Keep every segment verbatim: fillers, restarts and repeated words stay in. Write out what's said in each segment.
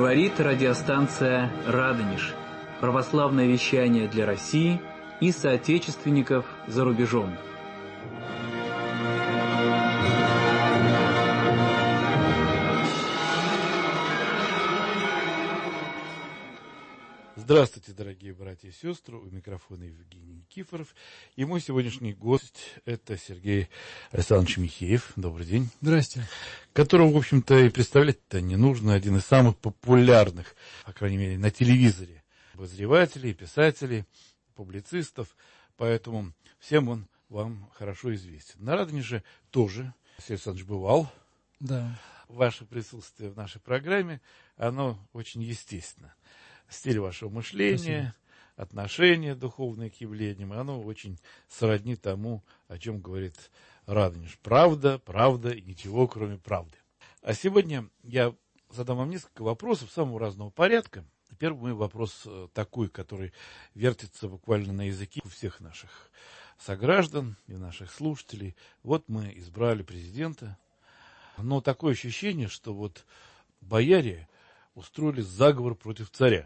Говорит радиостанция «Радонеж». Православное вещание для России и соотечественников за рубежом. Здравствуйте, дорогие братья и сестры, у микрофона Евгений Никифоров. И мой сегодняшний гость – это Сергей Александрович Михеев. Добрый день. Здрасте. Которого, в общем-то, и представлять-то не нужно. Один из самых популярных, по крайней мере, на телевизоре, обозревателей, писателей, публицистов. Поэтому всем он вам хорошо известен. На Радонеже тоже Сергей Александрович бывал. Да. Ваше присутствие в нашей программе, оно очень естественно. Стиль вашего мышления, Спасибо. Отношение духовное к явлениям, оно очень сродни тому, о чем говорит Радонеж. Правда, правда и ничего, кроме правды. А сегодня я задам вам несколько вопросов самого разного порядка. Первый мой вопрос такой, который вертится буквально на языке у всех наших сограждан и наших слушателей. Вот мы избрали президента, но такое ощущение, что вот бояре устроили заговор против царя.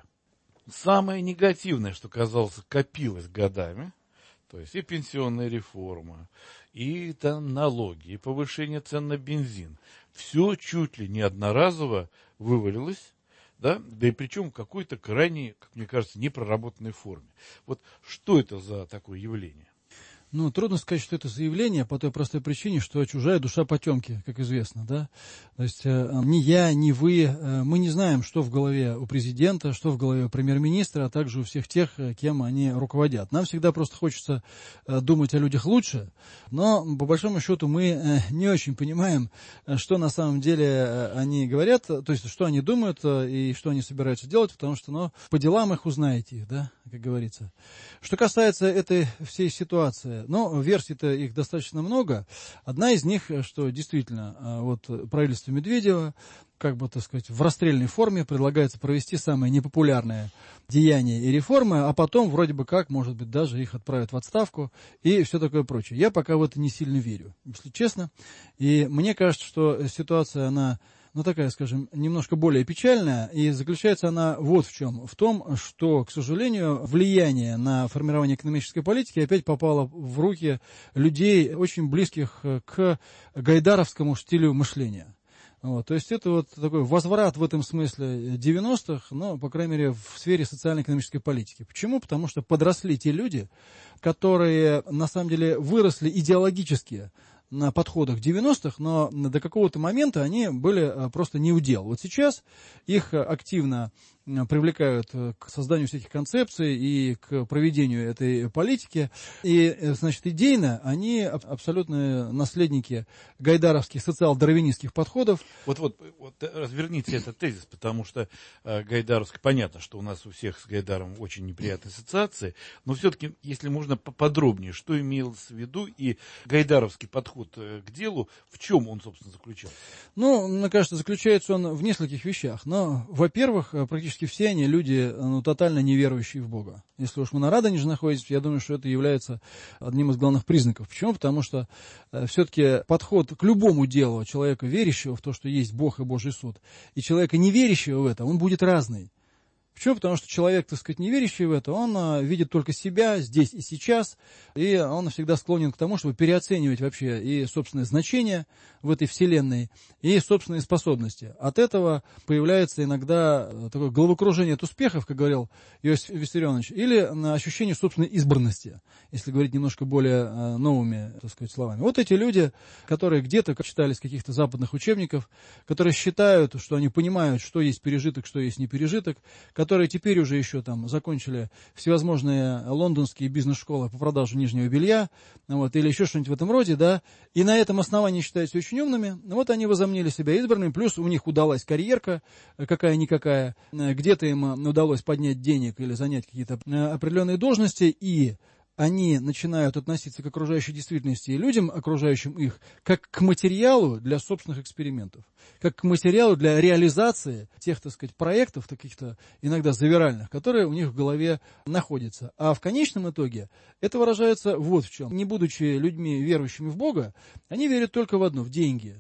Самое негативное, что, казалось, копилось годами, то есть и пенсионная реформа, и там налоги, и повышение цен на бензин, все чуть ли не одноразово вывалилось, да, да и причем в какой-то крайне, как мне кажется, непроработанной форме. Вот что это за такое явление? Ну, трудно сказать, что это заявление по той простой причине, что чужая душа потемки, как известно, да. То есть э, ни я, ни вы, э, мы не знаем, что в голове у президента, что в голове у премьер-министра, а также у всех тех, кем они руководят. Нам всегда просто хочется э, думать о людях лучше, но по большому счету мы э, не очень понимаем, что на самом деле э, они говорят, то есть что они думают э, и что они собираются делать, потому что, ну, по делам их узнаете их, да, как говорится. Что касается этой всей ситуации, но версий-то их достаточно много. Одна из них, что действительно вот правительство Медведева, как бы, так сказать, в расстрельной форме предлагается провести самые непопулярные деяния и реформы, а потом вроде бы как, может быть, даже их отправят в отставку и все такое прочее. Я пока в это не сильно верю, если честно. И мне кажется, что ситуация, она... ну, такая, скажем, немножко более печальная, и заключается она вот в чем. В том, что, к сожалению, влияние на формирование экономической политики опять попало в руки людей, очень близких к гайдаровскому стилю мышления. Вот, то есть это вот такой возврат в этом смысле девяностых, но, по крайней мере, в сфере социально-экономической политики. Почему? Потому что подросли те люди, которые, на самом деле, выросли идеологически на подходах девяностых, но до какого-то момента они были просто не удел. Вот сейчас их активно привлекают к созданию всяких концепций и к проведению этой политики. И, значит, идейно они абсолютно наследники гайдаровских социал-дарвинистских подходов. Вот-вот, вот, разверните этот тезис, потому что э, гайдаровский, понятно, что у нас у всех с Гайдаром очень неприятные ассоциации, но все-таки, если можно поподробнее, что имелось в виду и гайдаровский подход к делу, в чем он, собственно, заключался? Ну, мне кажется, заключается он в нескольких вещах. Но, во-первых, практически все они люди, ну, тотально неверующие в Бога. Если уж мы на Радонеже находимся, я думаю, что это является одним из главных признаков. Почему? Потому что э, все-таки подход к любому делу человека, верящего в то, что есть Бог и Божий суд, и человека, не верящего в это, он будет разный. Почему? Потому что человек, так сказать, не верящий в это, он а, видит только себя здесь и сейчас, и он всегда склонен к тому, чтобы переоценивать вообще и собственное значение в этой вселенной, и собственные способности. От этого появляется иногда такое головокружение от успехов, как говорил Иосиф Виссарионович, или ощущение собственной избранности, если говорить немножко более а, новыми, так сказать, словами. Вот эти люди, которые где-то читали из каких-то западных учебников, которые считают, что они понимают, что есть пережиток, что есть непережиток, которые теперь уже еще там закончили всевозможные лондонские бизнес-школы по продаже нижнего белья, вот, или еще что-нибудь в этом роде, да, и на этом основании считаются очень умными, вот они возомнили себя избранными, плюс у них удалась карьерка какая-никакая, где-то им удалось поднять денег или занять какие-то определенные должности, и они начинают относиться к окружающей действительности и людям, окружающим их, как к материалу для собственных экспериментов, как к материалу для реализации тех, так сказать, проектов, каких-то иногда завиральных, которые у них в голове находятся. А в конечном итоге это выражается вот в чем. Не будучи людьми, верующими в Бога, они верят только в одно – в деньги.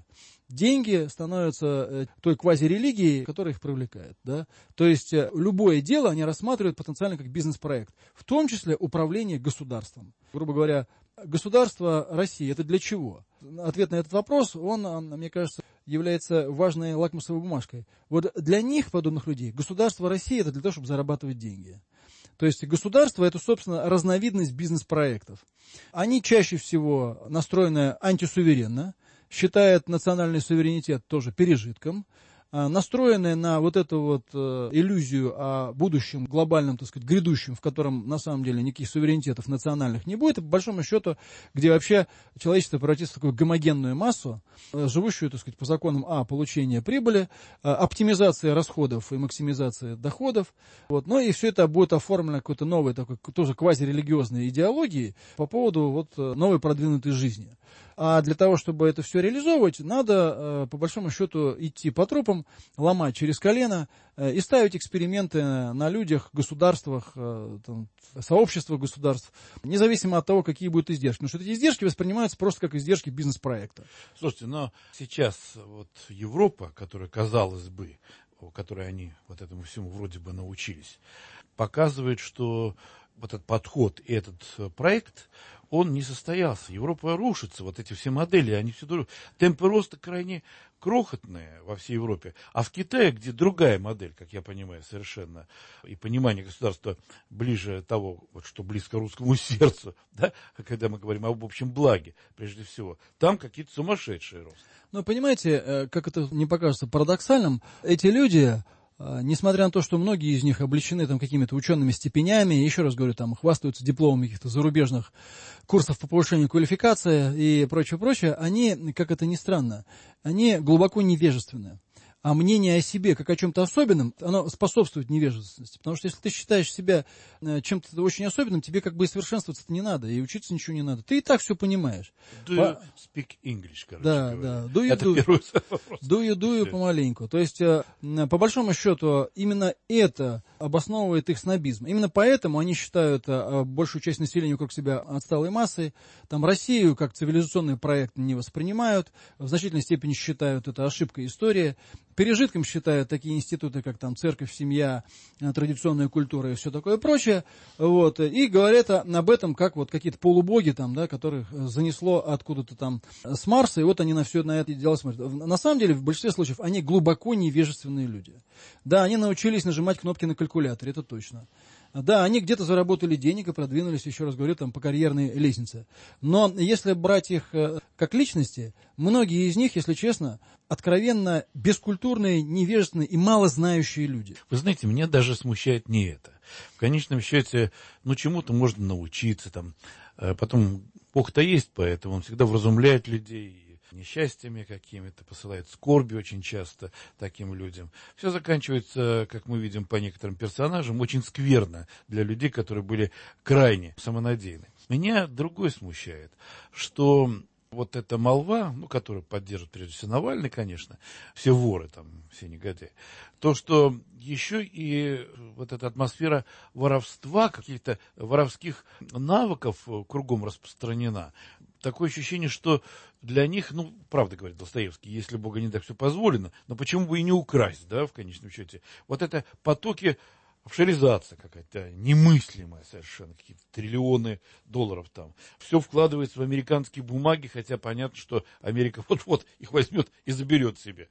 деньги становятся той квазирелигией, которая их привлекает. Да? То есть любое дело они рассматривают потенциально как бизнес-проект, в том числе управление государством. Грубо говоря, государство России – это для чего? Ответ на этот вопрос, он, мне кажется, является важной лакмусовой бумажкой. Вот для них, подобных людей, государство России – это для того, чтобы зарабатывать деньги. То есть государство – это, собственно, разновидность бизнес-проектов. Они чаще всего настроены антисуверенно, считают национальный суверенитет тоже пережитком, настроенные на вот эту вот иллюзию о будущем, глобальном, так сказать, грядущем, в котором на самом деле никаких суверенитетов национальных не будет, и по большому счету, где вообще человечество превратится в такую гомогенную массу, живущую, так сказать, по законам а. получения прибыли, оптимизации расходов и максимизации доходов. Вот. Ну и все это будет оформлено какой-то новой, такой, тоже квазирелигиозной идеологией по поводу вот новой продвинутой жизни. А для того, чтобы это все реализовывать, надо, по большому счету, идти по трупам, ломать через колено и ставить эксперименты на людях, государствах, там, сообществах государств, независимо от того, какие будут издержки. Потому что эти издержки воспринимаются просто как издержки бизнес-проекта. Слушайте, но сейчас вот Европа, которая, казалось бы, которой они вот этому всему вроде бы научились, показывает, что вот этот подход и этот проект, он не состоялся. Европа рушится, вот эти все модели, они все тоже... Темпы роста крайне крохотные во всей Европе. А в Китае, где другая модель, как я понимаю, совершенно, и понимание государства ближе того, вот, что близко русскому сердцу, да, когда мы говорим об общем благе, прежде всего, там какие-то сумасшедшие росты. Но понимаете, как это не покажется парадоксальным, эти люди... Несмотря на то, что многие из них облечены там какими-то учеными степенями, еще раз говорю, там хвастаются дипломами каких-то зарубежных курсов по повышению квалификации и прочее, прочее, они, как это ни странно, они глубоко невежественны. А мнение о себе как о чем-то особенном, оно способствует невежественности. Потому что если ты считаешь себя чем-то очень особенным, тебе как бы и совершенствоваться-то не надо, и учиться ничего не надо. Ты и так все понимаешь. Do you speak English, короче да, говоря. Да, do you Это do. первый вопрос. Do you do помаленьку. То есть, по большому счету, именно это обосновывает их снобизм. Именно поэтому они считают большую часть населения вокруг себя отсталой массой. Там Россию как цивилизационный проект не воспринимают, в значительной степени считают это ошибкой истории. Пережитком считают такие институты, как там церковь, семья, традиционная культура и все такое прочее. Вот, и говорят об этом как вот какие-то полубоги, там, да, которых занесло откуда-то там с Марса, и вот они на все на это дело смотрят. На самом деле, в большинстве случаев, они глубоко невежественные люди. Да, они научились нажимать кнопки на калькуляторе, это точно. Да, они где-то заработали денег и продвинулись, еще раз говорю, там, по карьерной лестнице. Но если брать их э, как личности, многие из них, если честно, откровенно бескультурные, невежественные и малознающие люди. Вы знаете, меня даже смущает не это. В конечном счете, ну, чему-то можно научиться, там, э, потом Бог-то есть, поэтому он всегда вразумляет людей, несчастьями какими-то, посылает скорби очень часто таким людям. Все заканчивается, как мы видим по некоторым персонажам, очень скверно для людей, которые были крайне самонадеянны. Меня другое смущает, что вот эта молва, ну, которую поддерживает прежде всего Навальный, конечно, все воры там, все негодяи, то, что еще и вот эта атмосфера воровства, каких-то воровских навыков кругом распространена. Такое ощущение, что для них, ну, правда говорит Достоевский, если Бога не так все позволено, но почему бы и не украсть, да, в конечном счете. Вот это потоки, офшоризация какая-то немыслимая совершенно, какие-то триллионы долларов там. Все вкладывается в американские бумаги, хотя понятно, что Америка вот-вот их возьмет и заберет себе.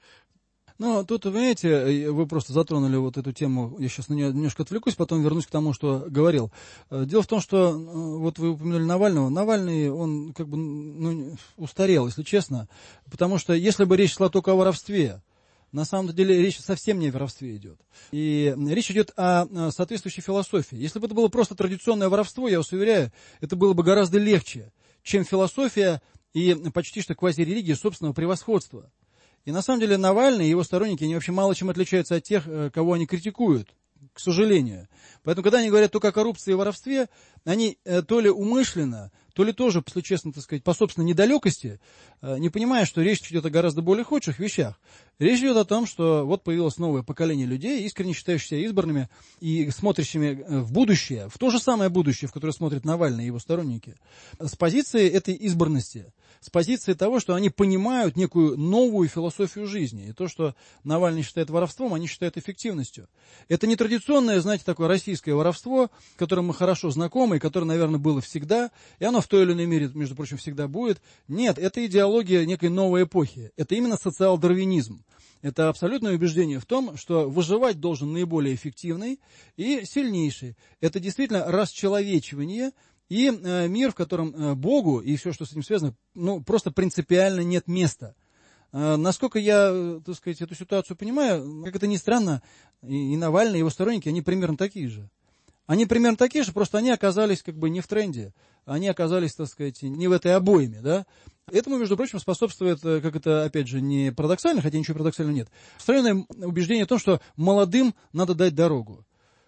Ну, тут, понимаете, вы просто затронули вот эту тему, я сейчас на нее немножко отвлекусь, потом вернусь к тому, что говорил. Дело в том, что, вот вы упомянули Навального, Навальный, он как бы, ну, устарел, если честно, потому что если бы речь шла только о воровстве, на самом деле речь совсем не о воровстве идет. И речь идет о соответствующей философии. Если бы это было просто традиционное воровство, я вас уверяю, это было бы гораздо легче, чем философия и почти что квазирелигия собственного превосходства. И на самом деле Навальный и его сторонники, они вообще мало чем отличаются от тех, кого они критикуют, к сожалению. Поэтому, когда они говорят только о коррупции и воровстве, они то ли умышленно, то ли тоже, если честно, так сказать, по собственной недалекости, не понимая, что речь идет о гораздо более худших вещах. Речь идет о том, что вот появилось новое поколение людей, искренне считающихся избранными и смотрящими в будущее, в то же самое будущее, в которое смотрят Навальный и его сторонники, с позиции этой избранности, с позиции того, что они понимают некую новую философию жизни. И то, что Навальный считает воровством, они считают эффективностью. Это не традиционное, знаете, такое российское воровство, с которым мы хорошо знакомы, и которое, наверное, было всегда, и оно в той или иной мере, между прочим, всегда будет. Нет, это идеология некой новой эпохи. Это именно социал-дарвинизм. Это абсолютное убеждение в том, что выживать должен наиболее эффективный и сильнейший. Это действительно расчеловечивание и э, мир, в котором э, Богу и все, что с этим связано, ну, просто принципиально нет места. Э, насколько я, э, так сказать, эту ситуацию понимаю, как это ни странно, и, и Навальный, и его сторонники, они примерно такие же. Они примерно такие же, просто они оказались как бы не в тренде. Они оказались, так сказать, не в этой обойме, да. Этому, между прочим, способствует, как это, опять же, не парадоксально, хотя ничего парадоксального нет, встроенное убеждение о том, что молодым надо дать дорогу.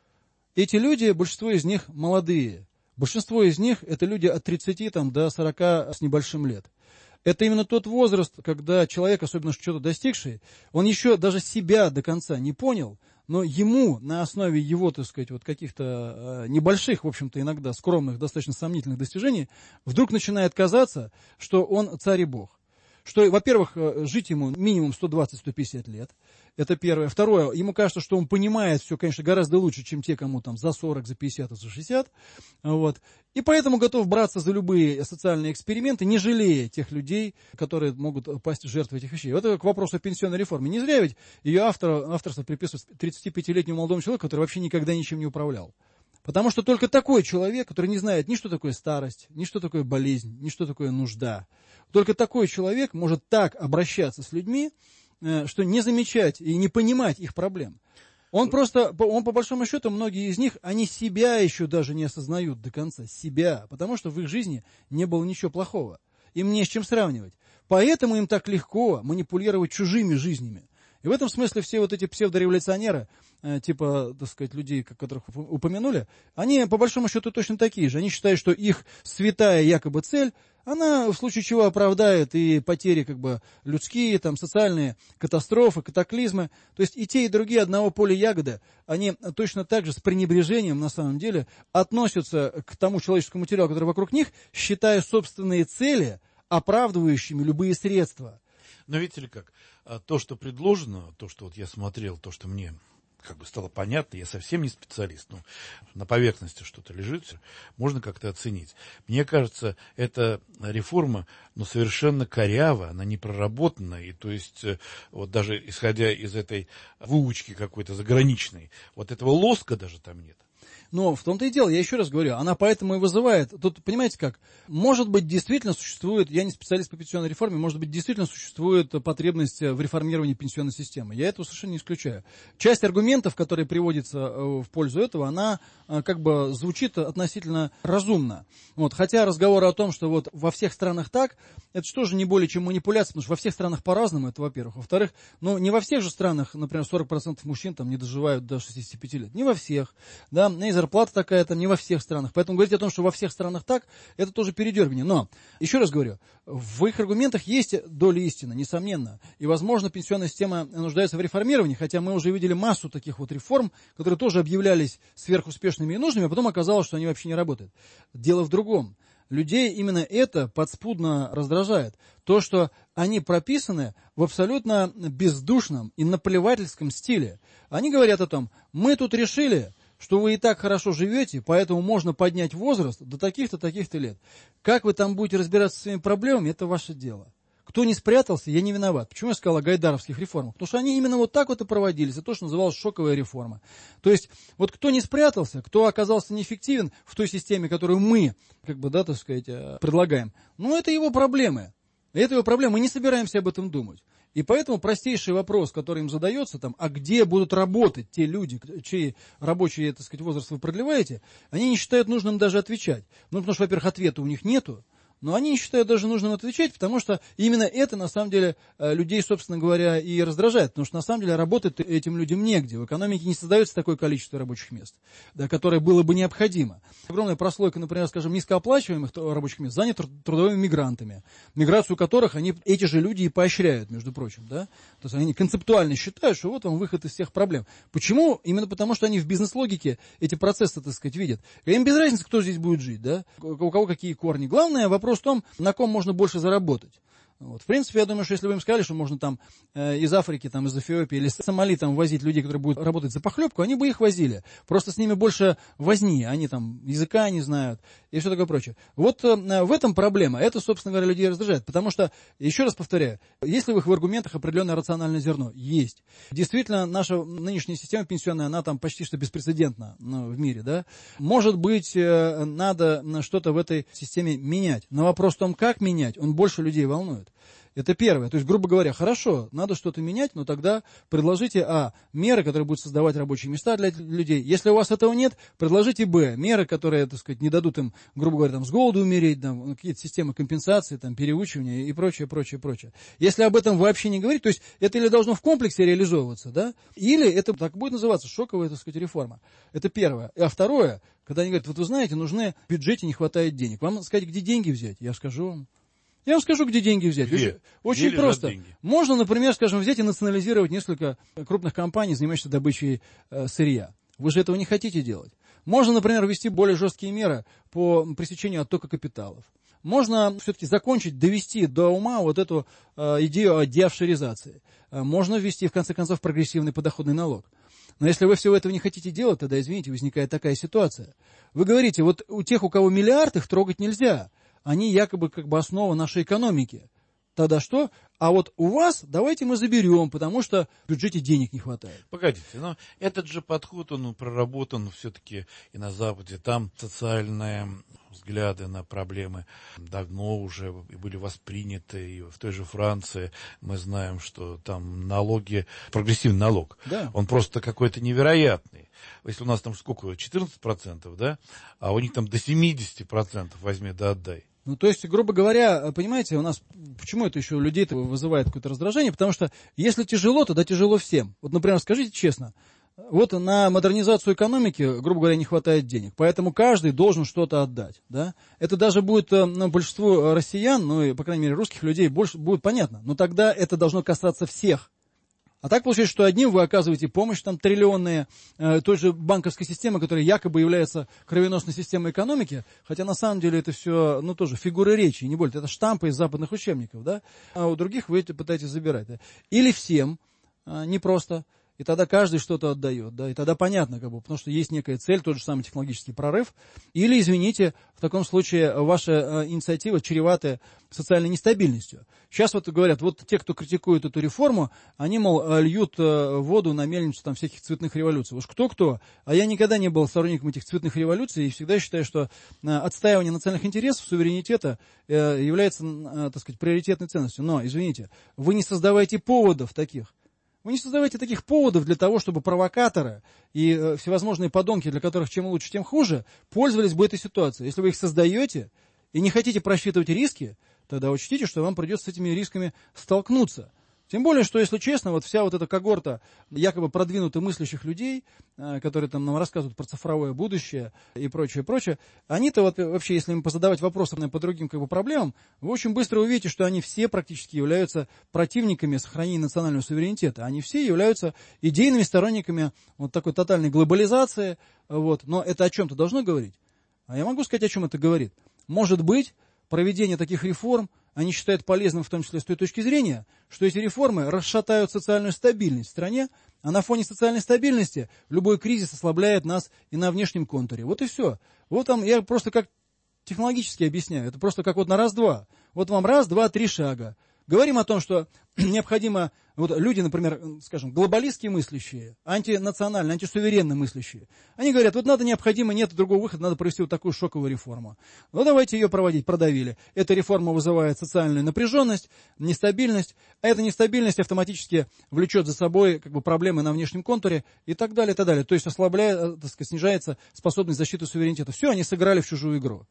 Эти люди, большинство из них молодые. Большинство из них это люди от тридцати там, до сорока с небольшим лет. Это именно тот возраст, когда человек, особенно что-то достигший, он еще даже себя до конца не понял, но ему на основе его, так сказать, вот каких-то э, небольших, в общем-то, иногда скромных, достаточно сомнительных достижений, вдруг начинает казаться, что он царь и бог. Что, во-первых, жить ему минимум сто двадцать - сто пятьдесят лет. Это первое. Второе, ему кажется, что он понимает все, конечно, гораздо лучше, чем те, кому там за сорок, за пятьдесят, за шестьдесят. Вот. И поэтому готов браться за любые социальные эксперименты, не жалея тех людей, которые могут пасть жертвой этих вещей. Вот это к вопросу о пенсионной реформе. Не зря ведь ее автор, авторство приписывает тридцатипятилетнему молодому человеку, который вообще никогда ничем не управлял. Потому что только такой человек, который не знает ни что такое старость, ни что такое болезнь, ни что такое нужда, только такой человек может так обращаться с людьми, что не замечать и не понимать их проблем. Он просто, он по большому счету, многие из них, они себя еще даже не осознают до конца, себя, потому что в их жизни не было ничего плохого. Им не с чем сравнивать. Поэтому им так легко манипулировать чужими жизнями. И в этом смысле все вот эти псевдореволюционеры, э, типа, так сказать, людей, которых упомянули, они по большому счету точно такие же. Они считают, что их святая якобы цель, она в случае чего оправдает и потери как бы людские, там, социальные катастрофы, катаклизмы. То есть и те, и другие одного поля ягоды, они точно так же с пренебрежением на самом деле относятся к тому человеческому материалу, который вокруг них, считая собственные цели оправдывающими любые средства. Но видите ли как, то, что предложено, то, что вот я смотрел, то, что мне как бы стало понятно, я совсем не специалист, но на поверхности что-то лежит, можно как-то оценить. Мне кажется, эта реформа, ну, совершенно корява, она не проработана, и то есть, вот даже исходя из этой выучки какой-то заграничной, вот этого лоска даже там нет. Но в том-то и дело, я еще раз говорю, она поэтому и вызывает. Тут, понимаете как, может быть, действительно существует, я не специалист по пенсионной реформе, может быть, действительно существует потребность в реформировании пенсионной системы. Я этого совершенно не исключаю. Часть аргументов, которые приводятся в пользу этого, она как бы звучит относительно разумно. Вот. Хотя разговоры о том, что вот во всех странах так, это что же не более чем манипуляция, потому что во всех странах по-разному, это во-первых. Во-вторых, ну не во всех же странах, например, сорок процентов мужчин там не доживают до шестидесяти пяти лет. Не во всех. Да, и зарплата такая, там не во всех странах. Поэтому говорить о том, что во всех странах так, это тоже передергивание. Но, еще раз говорю, в их аргументах есть доля истины, несомненно. И, возможно, пенсионная система нуждается в реформировании, хотя мы уже видели массу таких вот реформ, которые тоже объявлялись сверхуспешными и нужными, а потом оказалось, что они вообще не работают. Дело в другом. Людей именно это подспудно раздражает. То, что они прописаны в абсолютно бездушном и наплевательском стиле. Они говорят о том, мы тут решили, что вы и так хорошо живете, поэтому можно поднять возраст до таких-то, таких-то лет. Как вы там будете разбираться со своими проблемами, это ваше дело. Кто не спрятался, я не виноват. Почему я сказал о гайдаровских реформах? Потому что они именно вот так вот и проводились. Это то, что называлось шоковая реформа. То есть, вот кто не спрятался, кто оказался неэффективен в той системе, которую мы, как бы, да, так сказать, предлагаем, ну, это его проблемы. Это его проблемы. Мы не собираемся об этом думать. И поэтому простейший вопрос, который им задается, там, а где будут работать те люди, чей рабочий, так сказать, возраст вы продлеваете, они не считают нужным даже отвечать. Ну, потому что, во-первых, ответа у них нету. Но они не считают даже нужным отвечать, потому что именно это, на самом деле, людей, собственно говоря, и раздражает. Потому что, на самом деле, работать этим людям негде. В экономике не создается такое количество рабочих мест, да, которое было бы необходимо. Огромная прослойка, например, скажем, низкооплачиваемых рабочих мест занята трудовыми мигрантами, миграцию которых они, эти же люди и поощряют, между прочим. Да? То есть они концептуально считают, что вот вам выход из всех проблем. Почему? Именно потому, что они в бизнес-логике эти процессы, так сказать, видят. Им без разницы, кто здесь будет жить, да? У кого какие корни. Главное вопрос в том, на ком можно больше заработать. Вот. В принципе, я думаю, что если бы им сказали, что можно там э, из Африки, там, из Эфиопии или из Сомали там, возить людей, которые будут работать за похлебку, они бы их возили. Просто с ними больше возни, они там языка не знают и все такое прочее. Вот э, в этом проблема. Это, собственно говоря, людей раздражает. Потому что, еще раз повторяю, есть ли в их аргументах определенное рациональное зерно? Есть. Действительно, наша нынешняя система пенсионная, она там почти что беспрецедентна, ну, в мире, да. Может быть, э, надо что-то в этой системе менять. Но вопрос в том, как менять, он больше людей волнует. Это первое. То есть, грубо говоря, хорошо, надо что-то менять, но тогда предложите, а, меры, которые будут создавать рабочие места для людей. Если у вас этого нет, предложите, б, меры, которые, так сказать, не дадут им, грубо говоря, там, с голоду умереть, там, какие-то системы компенсации, там, переучивания и прочее, прочее, прочее. Если об этом вообще не говорить, то есть, это или должно в комплексе реализовываться, да, или это так будет называться шоковая, так сказать, реформа. Это первое. А второе, когда они говорят, вот вы знаете, нужны, в бюджете не хватает денег. Вам надо сказать, где деньги взять? Я скажу вам. Я вам скажу, где деньги взять. Где? Очень Где просто. деньги? Можно, например, скажем, взять и национализировать несколько крупных компаний, занимающихся добычей э, сырья. Вы же этого не хотите делать. Можно, например, ввести более жесткие меры по пресечению оттока капиталов. Можно все-таки закончить, довести до ума вот эту э, идею о деофшоризации. Э, можно ввести, в конце концов, прогрессивный подоходный налог. Но если вы всего этого не хотите делать, тогда, извините, возникает такая ситуация. Вы говорите, вот у тех, у кого миллиард, их трогать нельзя. Они якобы как бы основа нашей экономики. Тогда что? А вот у вас давайте мы заберем, потому что в бюджете денег не хватает. Погодите, но этот же подход, он проработан все-таки и на Западе. Там социальные взгляды на проблемы давно уже были восприняты. И в той же Франции мы знаем, что там налоги, прогрессивный налог, Да. он просто какой-то невероятный. Если у нас там сколько, четырнадцать процентов, да? А у них там до семьдесят процентов возьми да отдай. Ну, то есть, грубо говоря, понимаете, у нас, почему это еще у людей вызывает какое-то раздражение? Потому что если тяжело, тогда тяжело всем. Вот, например, скажите честно, вот на модернизацию экономики, грубо говоря, не хватает денег, поэтому каждый должен что-то отдать, да? Это даже будет, ну, большинству россиян, ну, и, по крайней мере, русских людей больше будет понятно, но тогда это должно касаться всех. А так получается, что одним вы оказываете помощь, там, триллионные, э, той же банковской системы, которая якобы является кровеносной системой экономики, хотя на самом деле это все, ну, тоже фигуры речи, не более, это штампы из западных учебников, да, а у других вы это пытаетесь забирать, да? Или всем, э, непросто, и тогда каждый что-то отдает, да, и тогда понятно, как бы, потому что есть некая цель, тот же самый технологический прорыв, или, извините, в таком случае ваша э, инициатива чревата социальной нестабильностью. Сейчас вот говорят, вот те, кто критикует эту реформу, они, мол, льют э, воду на мельницу там всяких цветных революций. Уж кто-кто, а я никогда не был сторонником этих цветных революций и всегда считаю, что э, отстаивание национальных интересов, суверенитета э, является, э, так сказать, приоритетной ценностью. Но, извините, вы не создавайте поводов таких. Вы не создавайте таких поводов для того, чтобы провокаторы и э, всевозможные подонки, для которых чем лучше, тем хуже, пользовались бы этой ситуацией. Если вы их создаете и не хотите просчитывать риски, тогда учтите, что вам придется с этими рисками столкнуться. Тем более, что, если честно, вот вся вот эта когорта якобы продвинутых мыслящих людей, которые там нам рассказывают про цифровое будущее и прочее, прочее, они-то вот вообще, если им позадавать вопросы по другим как бы проблемам, вы очень быстро увидите, что они все практически являются противниками сохранения национального суверенитета. Они все являются идейными сторонниками вот такой тотальной глобализации. Вот. Но это о чем-то должно говорить? А я могу сказать, о чем это говорит. Может быть, проведение таких реформ они считают полезным, в том числе с той точки зрения, что эти реформы расшатают социальную стабильность в стране, а на фоне социальной стабильности любой кризис ослабляет нас и на внешнем контуре. Вот и все. Вот там я просто как технологически объясняю. Это просто как вот на раз-два. Вот вам раз, два, три шага. Говорим о том, что необходимо, вот люди, например, скажем, глобалистские мыслящие, антинациональные, антисуверенно мыслящие, они говорят, вот надо, необходимо, нет другого выхода, надо провести вот такую шоковую реформу. Ну, давайте ее проводить, продавили. Эта реформа вызывает социальную напряженность, нестабильность, а эта нестабильность автоматически влечет за собой как бы проблемы на внешнем контуре и так далее, и так далее. То есть ослабляет, так сказать, снижается способность защиты суверенитета. Все, они сыграли в чужую игру.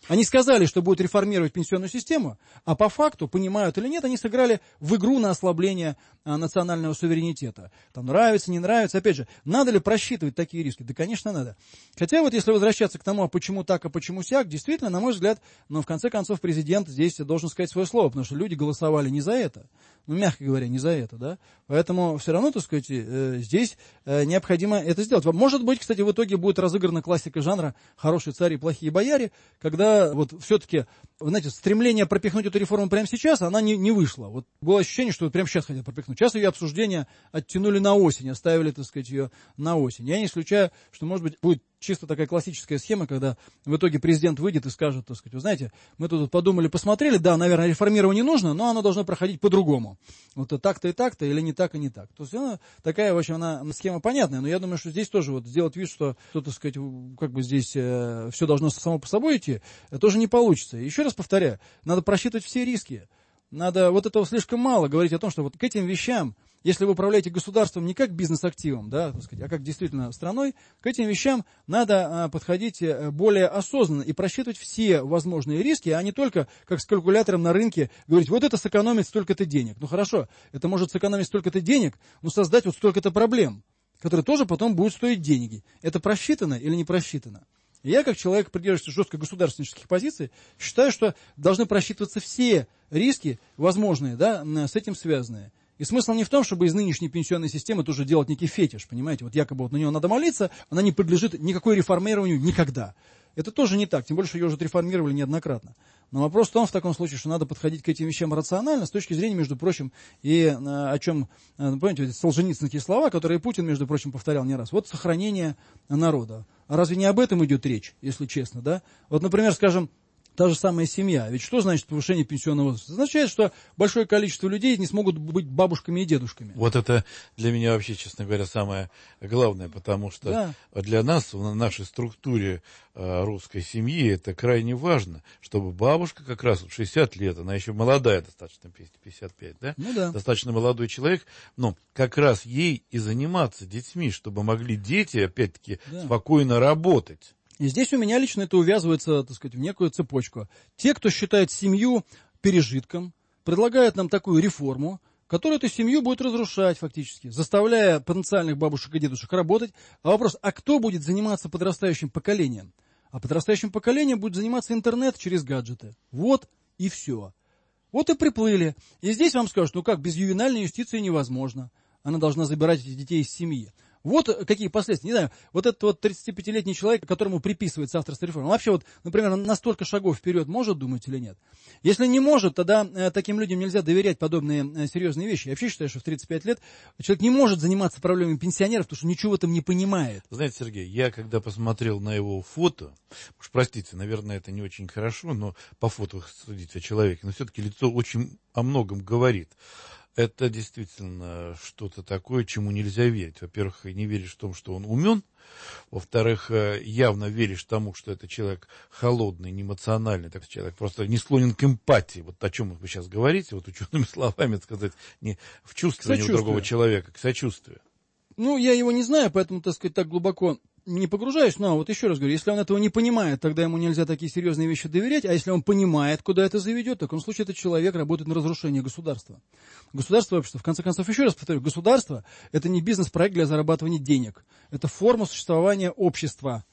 Они сказали, что будут реформировать пенсионную систему, а по факту, понимают или нет, они сыграли в игру на ослабление а, национального суверенитета. Там нравится, не нравится. Опять же, надо ли просчитывать такие риски? Да, конечно, надо. Хотя вот если возвращаться к тому, а почему так, а почему сяк, действительно, на мой взгляд, ну, в конце концов, президент здесь должен сказать свое слово, потому что люди голосовали не за это. Ну, мягко говоря, не за это, да. Поэтому все равно, так сказать, э, здесь э, необходимо это сделать. Может быть, кстати, в итоге будет разыграна классика жанра «Хорошие цари и плохие бояре», когда вот все-таки, вы знаете, стремление пропихнуть эту реформу прямо сейчас, она не, не вышла. Вот было ощущение, что вот прямо сейчас хотят пропихнуть. Сейчас ее обсуждение оттянули на осень, оставили, так сказать, ее на осень. Я не исключаю, что, может быть, будет чисто такая классическая схема, когда в итоге президент выйдет и скажет, так сказать, вы знаете, мы тут подумали, посмотрели, да, наверное, реформирование нужно, но оно должно проходить по-другому. Вот так-то и так-то, или не так и не так. То есть она такая, в общем, она схема понятная, но я думаю, что здесь тоже вот сделать вид, что, что так сказать, как бы здесь э, все должно само по собой идти, тоже не получится. И еще раз повторяю, надо просчитывать все риски. Надо, вот этого слишком мало говорить о том, что вот к этим вещам, если вы управляете государством не как бизнес-активом, да, так сказать, а как действительно страной, к этим вещам надо а, подходить более осознанно и просчитывать все возможные риски, а не только как с калькулятором на рынке говорить, вот это сэкономит столько-то денег. Ну хорошо, это может сэкономить столько-то денег, но создать вот столько-то проблем, которые тоже потом будут стоить деньги. Это просчитано или не просчитано? Я, как человек, придерживающийся жестко государственнических позиций, считаю, что должны просчитываться все риски возможные, да, с этим связанные. И смысл не в том, чтобы из нынешней пенсионной системы тоже делать некий фетиш, понимаете, вот якобы вот на нее надо молиться, она не подлежит никакой реформированию никогда. Это тоже не так, тем более, что ее уже реформировали неоднократно. Но вопрос в том, в таком случае, что надо подходить к этим вещам рационально, с точки зрения, между прочим, и о чем, помните, солженицынские слова, которые Путин, между прочим, повторял не раз. Вот сохранение народа. А разве не об этом идет речь, если честно, да? Вот, например, скажем, та же самая семья. Ведь что значит повышение пенсионного возраста? Означает, что большое количество людей не смогут быть бабушками и дедушками. Вот это для меня вообще, честно говоря, самое главное, потому что да. Для нас, в нашей структуре э, русской семьи, это крайне важно, чтобы бабушка как раз в шестьдесят лет, она еще молодая достаточно, пятьдесят пять, да? Ну, да. Достаточно молодой человек, но как раз ей и заниматься детьми, чтобы могли дети, опять-таки, да. спокойно работать. И здесь у меня лично это увязывается, так сказать, в некую цепочку. Те, кто считает семью пережитком, предлагают нам такую реформу, которая эту семью будет разрушать фактически, заставляя потенциальных бабушек и дедушек работать. А вопрос, а кто будет заниматься подрастающим поколением? А подрастающим поколением будет заниматься интернет через гаджеты. Вот и все. Вот и приплыли. И здесь вам скажут, ну как, без ювенальной юстиции невозможно. Она должна забирать этих детей из семьи. Вот какие последствия. Не знаю, вот этот вот тридцатипятилетний человек, которому приписывается авторство реформы, он вообще вот, например, на столько шагов вперед может думать или нет? Если не может, тогда э, таким людям нельзя доверять подобные э, серьезные вещи. Я вообще считаю, что в тридцать пять лет человек не может заниматься проблемами пенсионеров, потому что ничего в этом не понимает. Знаете, Сергей, я когда посмотрел на его фото, уж простите, наверное, это не очень хорошо, но по фото судить о человеке, но все-таки лицо очень о многом говорит. Это действительно что-то такое, чему нельзя верить. Во-первых, не веришь в том, что он умен. Во-вторых, явно веришь тому, что это человек холодный, неэмоциональный, так человек просто не склонен к эмпатии. Вот о чем вы сейчас говорите, вот учеными словами сказать, не в чувствовании другого человека, к сочувствию. Ну, я его не знаю, поэтому, так сказать, так глубоко не погружаюсь, но вот еще раз говорю, если он этого не понимает, тогда ему нельзя такие серьезные вещи доверять, а если он понимает, куда это заведет, в таком случае этот человек работает на разрушение государства. Государство, общество, в конце концов, еще раз повторю, государство – это не бизнес-проект для зарабатывания денег, это форма существования общества.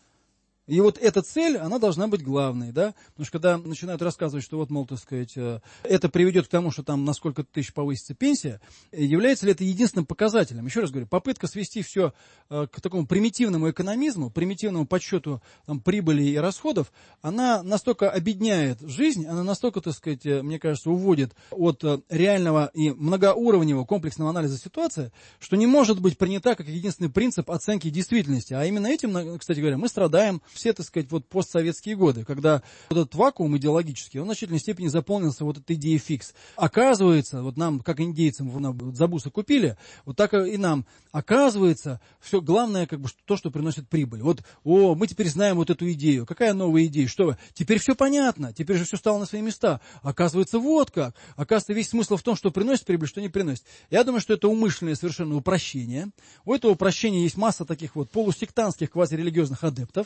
И вот эта цель, она должна быть главной, да, потому что когда начинают рассказывать, что вот, мол, так сказать, это приведет к тому, что там на сколько тысяч повысится пенсия, является ли это единственным показателем? Еще раз говорю, попытка свести все к такому примитивному экономизму, примитивному подсчету там, прибыли и расходов, она настолько обедняет жизнь, она настолько, так сказать, мне кажется, уводит от реального и многоуровневого комплексного анализа ситуации, что не может быть принята как единственный принцип оценки действительности. А именно этим, кстати говоря, мы страдаем все, так сказать, вот постсоветские годы, когда вот этот вакуум идеологический, он в значительной степени заполнился вот этой идеей фикс. Оказывается, вот нам, как индейцам, забусы купили, вот так и нам, оказывается, все главное, как бы, то, что приносит прибыль. Вот, о, мы теперь знаем вот эту идею. Какая новая идея? Что вы? Теперь все понятно, теперь же все стало на свои места. Оказывается, вот как. Оказывается, весь смысл в том, что приносит прибыль, что не приносит. Я думаю, что это умышленное совершенно упрощение. У этого упрощения есть масса таких вот полусектантских квазирелигиозных адептов.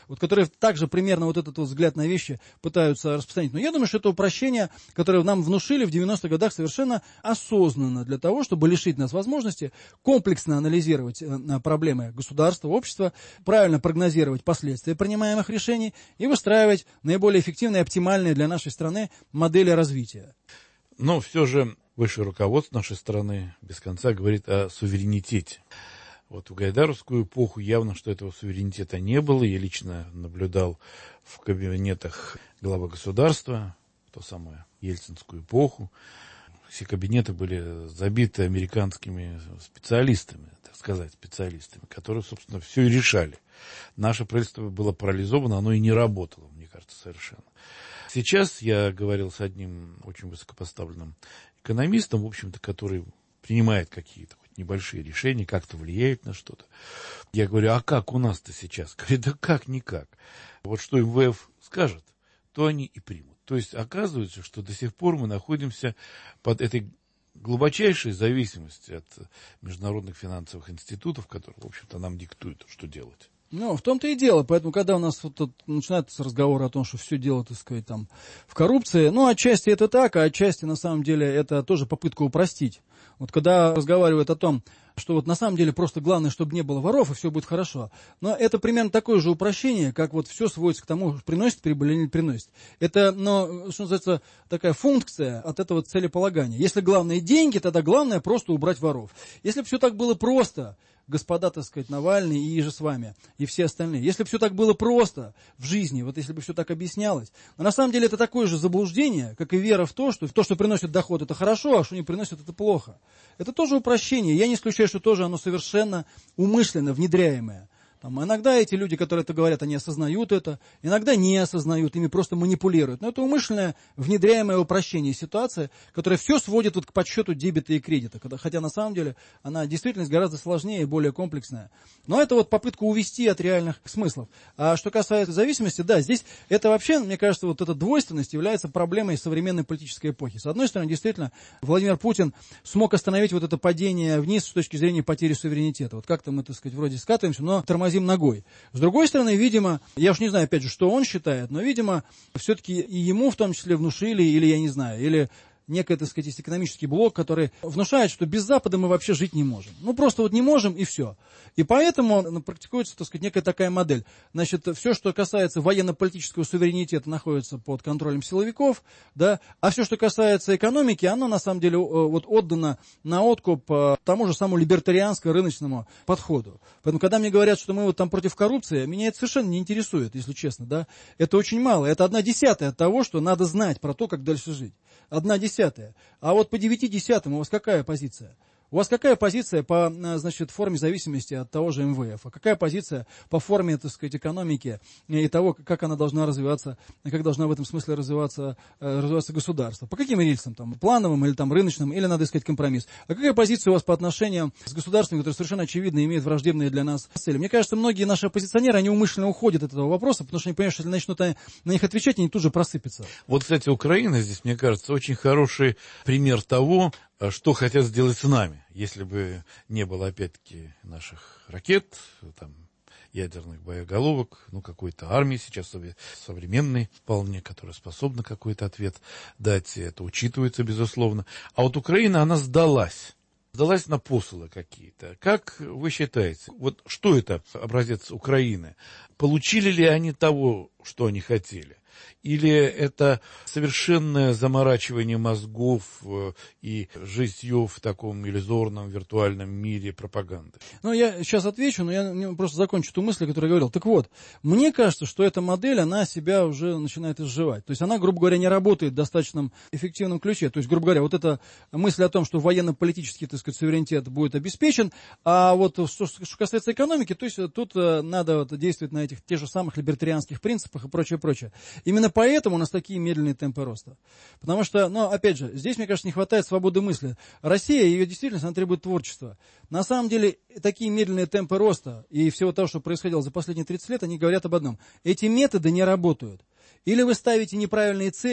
вот, которые также примерно вот этот вот взгляд на вещи пытаются распространить. Но я думаю, что это упрощение, которое нам внушили в девяностых годах совершенно осознанно для того, чтобы лишить нас возможности комплексно анализировать проблемы государства, общества, правильно прогнозировать последствия принимаемых решений и выстраивать наиболее эффективные и оптимальные для нашей страны модели развития. Но все же высшее руководство нашей страны без конца говорит о суверенитете. Вот в гайдаровскую эпоху явно, что этого суверенитета не было. Я лично наблюдал в кабинетах главы государства, ту самую ельцинскую эпоху. Все кабинеты были забиты американскими специалистами, так сказать, специалистами, которые, собственно, все и решали. Наше правительство было парализовано, оно и не работало, мне кажется, совершенно. Сейчас я говорил с одним очень высокопоставленным экономистом, в общем-то, который принимает какие-то хоть небольшие решения, как-то влияет на что-то. Я говорю, а как у нас-то сейчас? Говорит, да как-никак. Вот что эм вэ эф скажет, то они и примут. То есть оказывается, что до сих пор мы находимся под этой глубочайшей зависимостью от международных финансовых институтов, которые, в общем-то, нам диктуют, что делать. Ну, в том-то и дело. Поэтому, когда у нас вот тут начинается разговор о том, что все дело, так сказать, там, в коррупции, ну, отчасти это так, а отчасти, на самом деле, это тоже попытка упростить. Вот когда разговаривают о том, что вот на самом деле просто главное, чтобы не было воров, и все будет хорошо. Но это примерно такое же упрощение, как вот все сводится к тому, приносит прибыль или не приносит. Это, ну, что называется, такая функция от этого целеполагания. Если главное деньги, тогда главное просто убрать воров. Если бы все так было просто, господа, так сказать, Навальный и же с вами, и все остальные. Если бы все так было просто в жизни, вот если бы все так объяснялось, но на самом деле это такое же заблуждение, как и вера в то, что то, что приносит доход, это хорошо, а что не приносит, это плохо. Это тоже упрощение. Я не исключаю, что тоже оно совершенно умышленно внедряемое. Там, иногда эти люди, которые это говорят, они осознают это, иногда не осознают, ими просто манипулируют. Но это умышленное внедряемое упрощение ситуации, которая все сводит вот к подсчету дебета и кредита, когда, хотя на самом деле она действительность гораздо сложнее и более комплексная. Но это вот попытка увести от реальных смыслов. А что касается зависимости, да, здесь это вообще, мне кажется, вот эта двойственность является проблемой современной политической эпохи. С одной стороны, действительно, Владимир Путин смог остановить вот это падение вниз с точки зрения потери суверенитета. Вот как-то мы, так сказать, вроде скатываемся, но тормозим ногой. С другой стороны, видимо, я уж не знаю, опять же, что он считает, но, видимо, все-таки и ему в том числе внушили, или, я не знаю, или некий, так сказать, есть экономический блок, который внушает, что без Запада мы вообще жить не можем. Ну, просто вот не можем, и все. И поэтому практикуется, так сказать, некая такая модель. Значит, все, что касается военно-политического суверенитета, находится под контролем силовиков, да, а все, что касается экономики, оно, на самом деле, вот отдано на откуп тому же самому либертарианско-рыночному подходу. Поэтому, когда мне говорят, что мы вот там против коррупции, меня это совершенно не интересует, если честно, да. Это очень мало. Это одна десятая от того, что надо знать про то, как дальше жить. Одна десятая. А вот по девяти десятым у вас какая позиция? У вас какая позиция по, значит, форме зависимости от того же эм вэ эф? А какая позиция по форме, так сказать, экономики и того, как она должна развиваться, как должна в этом смысле развиваться, развиваться государство? По каким рельсам? Там, плановым или там, рыночным? Или надо искать компромисс? А какая позиция у вас по отношениям с государствами, которые совершенно очевидно имеют враждебные для нас цели? Мне кажется, многие наши оппозиционеры, они умышленно уходят от этого вопроса, потому что они понимают, что если начнут на них отвечать, они тут же просыпятся. Вот, кстати, Украина здесь, мне кажется, очень хороший пример того, что хотят сделать с нами, если бы не было, опять-таки, наших ракет, там, ядерных боеголовок, ну, какой-то армии сейчас современной вполне, которая способна какой-то ответ дать, это учитывается, безусловно. А вот Украина, она сдалась. Сдалась на посылы какие-то. Как вы считаете, вот что это образец Украины? Получили ли они того, что они хотели? Или это совершенное заморачивание мозгов и житье в таком иллюзорном виртуальном мире пропаганды? Ну, я сейчас отвечу, но я просто закончу ту мысль, которую я говорил. Так вот, мне кажется, что эта модель, она себя уже начинает изживать. То есть она, грубо говоря, не работает в достаточно эффективном ключе. То есть, грубо говоря, вот эта мысль о том, что военно-политический, так сказать, суверенитет будет обеспечен, а вот что, что касается экономики, то есть тут надо вот действовать на этих тех же самых либертарианских принципах и прочее, прочее. Именно поэтому у нас такие медленные темпы роста. Потому что, ну, опять же, здесь, мне кажется, не хватает свободы мысли. Россия, ее действительность, она требует творчества. На самом деле, такие медленные темпы роста и всего того, что происходило за последние тридцать лет, они говорят об одном. Эти методы не работают. Или вы ставите неправильные цели,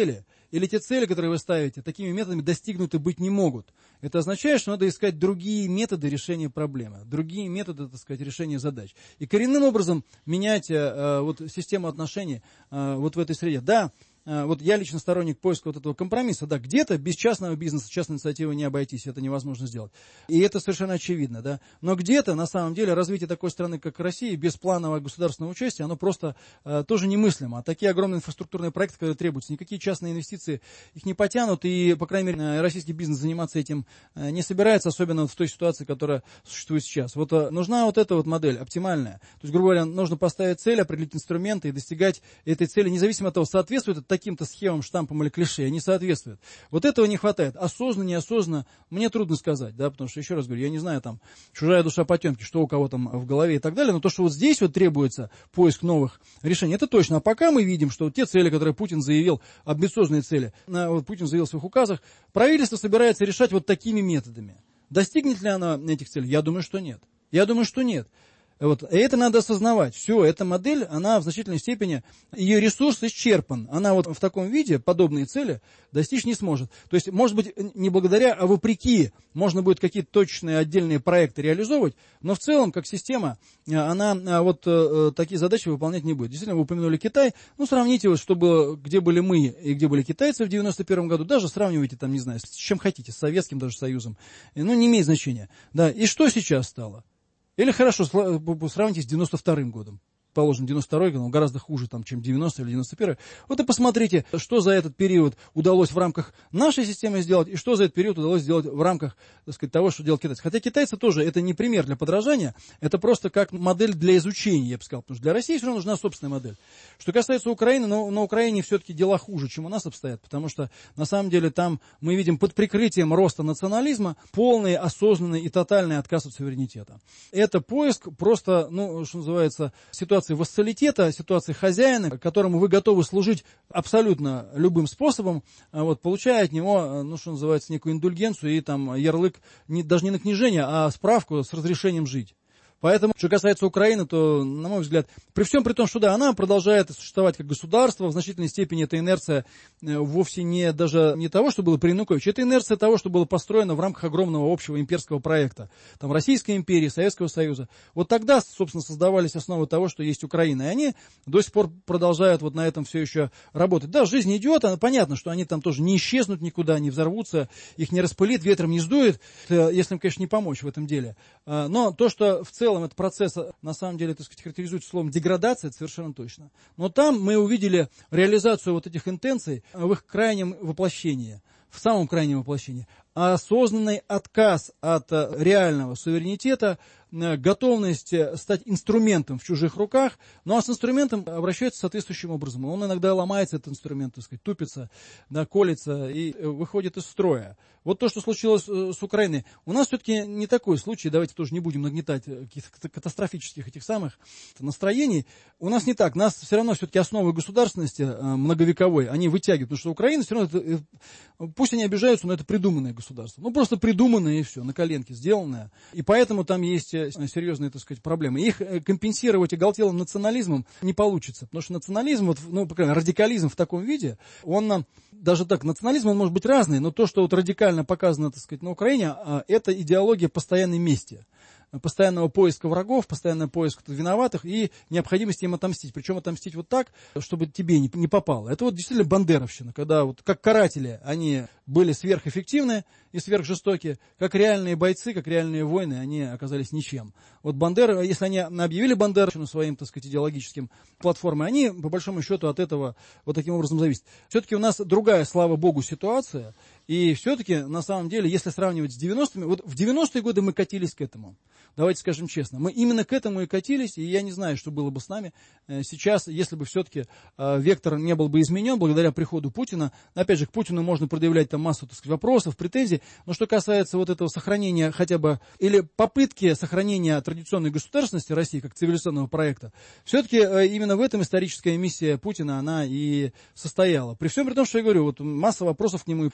или те цели, которые вы ставите, такими методами достигнуты быть не могут. Это означает, что надо искать другие методы решения проблемы, другие методы, так сказать, решения задач. И коренным образом менять э, вот, систему отношений э, вот в этой среде. Да, вот я лично сторонник поиска вот этого компромисса. Да, где-то без частного бизнеса, частной инициативы не обойтись, это невозможно сделать. И это совершенно очевидно, да. Но где-то, на самом деле, развитие такой страны, как Россия, без планового государственного участия, оно просто э, тоже немыслимо. А такие огромные инфраструктурные проекты, которые требуются, никакие частные инвестиции их не потянут, и, по крайней мере, российский бизнес заниматься этим э, не собирается, особенно вот в той ситуации, которая существует сейчас. Вот э, нужна вот эта вот модель, оптимальная. То есть, грубо говоря, нужно поставить цель, определить инструменты и достигать этой цели, независимо от того, соответствует это таким-то схемам, штампам или клише, они соответствуют. Вот этого не хватает. Осознанно, неосознанно, мне трудно сказать, да, потому что, еще раз говорю, я не знаю, там, чужая душа потемки, что у кого там в голове и так далее, но то, что вот здесь вот требуется поиск новых решений, это точно. А пока мы видим, что вот те цели, которые Путин заявил, амбициозные цели, вот Путин заявил в своих указах, правительство собирается решать вот такими методами. Достигнет ли оно этих целей? Я думаю, что нет. Я думаю, что нет. Вот. И это надо осознавать. Все, эта модель, она в значительной степени, ее ресурс исчерпан. Она вот в таком виде подобные цели достичь не сможет. То есть, может быть, не благодаря, а вопреки, можно будет какие-то точные отдельные проекты реализовывать, но в целом, как система, она вот такие задачи выполнять не будет. Действительно, вы упомянули Китай. Ну, сравните, вот, что было, где были мы и где были китайцы в девяносто первом году. Даже сравнивайте, там, не знаю, с чем хотите, с Советским даже Союзом. Ну, не имеет значения. Да. И что сейчас стало? Или хорошо, сравните с девяносто вторым годом. Положим, девяносто второй год, он гораздо хуже, там, чем девяностый или девяносто первый. Вот и посмотрите, что за этот период удалось в рамках нашей системы сделать, и что за этот период удалось сделать в рамках, так сказать, того, что делают китайцы. Хотя китайцы тоже, это не пример для подражания, это просто как модель для изучения, я бы сказал. Потому что для России все равно нужна собственная модель. Что касается Украины, но на Украине все-таки дела хуже, чем у нас обстоят, потому что, на самом деле, там мы видим под прикрытием роста национализма полный, осознанный и тотальный отказ от суверенитета. Это поиск просто, ну, что называется, ситуации вассалитета, ситуации хозяина, которому вы готовы служить абсолютно любым способом, вот, получая от него, ну, что называется, некую индульгенцию и там ярлык, не, даже не на книжение, а справку с разрешением жить. Поэтому, что касается Украины, то, на мой взгляд, при всем при том, что да, она продолжает существовать как государство, в значительной степени эта инерция вовсе не даже не того, что было при Януковиче, это инерция того, что было построено в рамках огромного общего имперского проекта. Там Российской империи, Советского Союза. Вот тогда, собственно, создавались основы того, что есть Украина. И они до сих пор продолжают вот на этом все еще работать. Да, жизнь идет, а понятно, что они там тоже не исчезнут никуда, не взорвутся, их не распылит, ветром не сдует, если им, конечно, не помочь в этом деле. Но то, что в целом В целом этот процесс, на самом деле, так сказать, характеризуется словом деградация, это совершенно точно. Но там мы увидели реализацию вот этих интенций в их крайнем воплощении, в самом крайнем воплощении. А осознанный отказ от реального суверенитета, готовность стать инструментом в чужих руках, ну а с инструментом обращаются соответствующим образом. Он иногда ломается, этот инструмент, так сказать, тупится, да, колется и выходит из строя. Вот то, что случилось с Украиной. У нас все-таки не такой случай, давайте тоже не будем нагнетать каких-то катастрофических этих самых настроений. У нас не так, нас все равно все-таки основы государственности многовековой, они вытягивают, потому что Украина все равно, это, пусть они обижаются, но это придуманное государство. Ну, просто придуманное и все, на коленке сделанное. И поэтому там есть серьезные, так сказать, проблемы. Их компенсировать оголтелым национализмом не получится, потому что национализм, вот, ну, по крайней мере, радикализм в таком виде, он даже так, национализм, он может быть разный, но то, что вот радикально показано, так сказать, на Украине, это идеология постоянной мести, постоянного поиска врагов, постоянного поиска виноватых и необходимости им отомстить. Причем отомстить вот так, чтобы тебе не, не попало. Это вот действительно бандеровщина, когда вот как каратели они были сверхэффективны и сверхжестокие, как реальные бойцы, как реальные воины, они оказались ничем. Вот Бандера, если они объявили бандеровщину своим, так сказать, идеологическим платформой, они, по большому счету, от этого вот таким образом зависят. Все-таки у нас другая, слава богу, ситуация. И все-таки, на самом деле, если сравнивать с девяностыми, вот в девяностые годы мы катились к этому. Давайте скажем честно. Мы именно к этому и катились, и я не знаю, что было бы с нами сейчас, если бы все-таки вектор не был бы изменен благодаря приходу Путина. Опять же, к Путину можно предъявлять там массу, так сказать, вопросов, претензий, но что касается вот этого сохранения хотя бы, или попытки сохранения традиционной государственности России как цивилизационного проекта, все-таки именно в этом историческая миссия Путина, она и состояла. При всем при том, что я говорю, вот масса вопросов к нему, потому что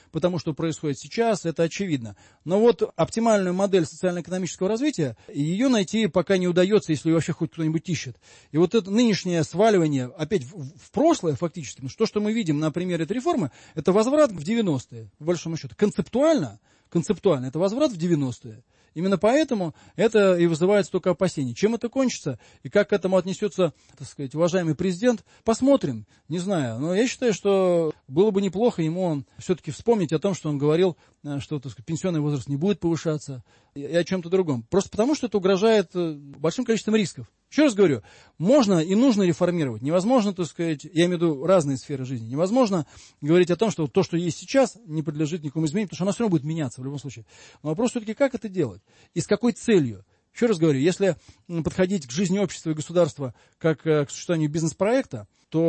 что происходит сейчас, это очевидно. Но вот оптимальную модель социально-экономического развития, ее найти пока не удается, если вообще хоть кто-нибудь ищет. И вот это нынешнее сваливание опять в, в прошлое фактически, ну, то, что мы видим на примере этой реформы, это возврат в девяностые, по большому счету. Концептуально, концептуально это возврат в девяностые. Именно поэтому это и вызывает столько опасений. Чем это кончится и как к этому отнесется, так сказать, уважаемый президент, посмотрим, не знаю. Но я считаю, что было бы неплохо ему все-таки вспомнить о том, что он говорил, что, так сказать, пенсионный возраст не будет повышаться, и о чем-то другом. Просто потому, что это угрожает большим количеством рисков. Еще раз говорю, можно и нужно реформировать. Невозможно, так сказать, я имею в виду разные сферы жизни, невозможно говорить о том, что то, что есть сейчас, не подлежит никакому изменению, потому что оно все равно будет меняться в любом случае. Но вопрос все-таки, как это делать и с какой целью. Еще раз говорю, если подходить к жизни общества и государства как к существованию бизнес-проекта,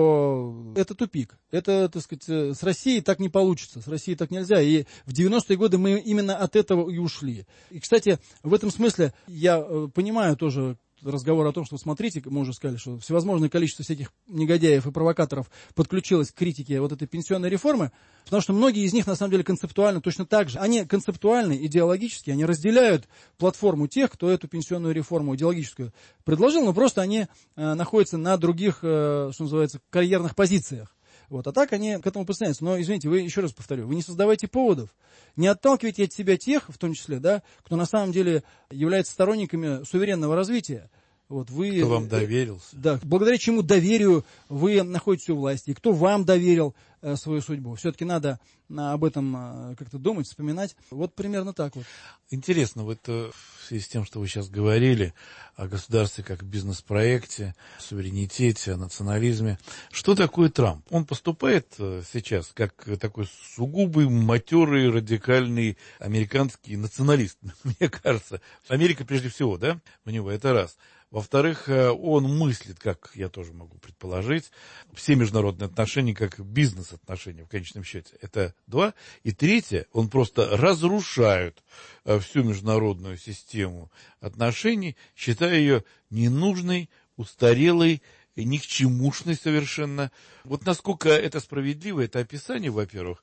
то это тупик. Это, так сказать, с Россией так не получится, с Россией так нельзя. И в девяностые годы мы именно от этого и ушли. И, кстати, в этом смысле я понимаю тоже разговор о том, что, смотрите, мы уже сказали, что всевозможное количество всяких негодяев и провокаторов подключилось к критике вот этой пенсионной реформы, потому что многие из них, на самом деле, концептуально точно так же. Они концептуальны, идеологически, они разделяют платформу тех, кто эту пенсионную реформу идеологическую предложил, но просто они э, находятся на других, э, что называется, карьерных позициях. Вот. А так они к этому присоединяются. Но, извините, вы, еще раз повторю, вы не создавайте поводов, не отталкивайте от себя тех, в том числе, да, кто на самом деле является сторонниками суверенного развития. Вот вы, кто вам доверился. Да, благодаря чему доверию вы находитесь у власти, и кто вам доверил э, свою судьбу. Все-таки надо э, об этом э, как-то думать, вспоминать. Вот примерно так вот. Интересно, вот э, в связи с тем, что вы сейчас говорили о государстве как бизнес-проекте, суверенитете, о национализме, что такое Трамп? Он поступает э, сейчас как такой сугубый, матерый, радикальный американский националист, мне кажется. Америка прежде всего, да, у него это раз. Во-вторых, он мыслит, как я тоже могу предположить, все международные отношения как бизнес-отношения в конечном счете. Это два. И третье, он просто разрушает всю международную систему отношений, считая ее ненужной, устарелой, никчемушной совершенно. Вот насколько это справедливо, это описание, во-первых,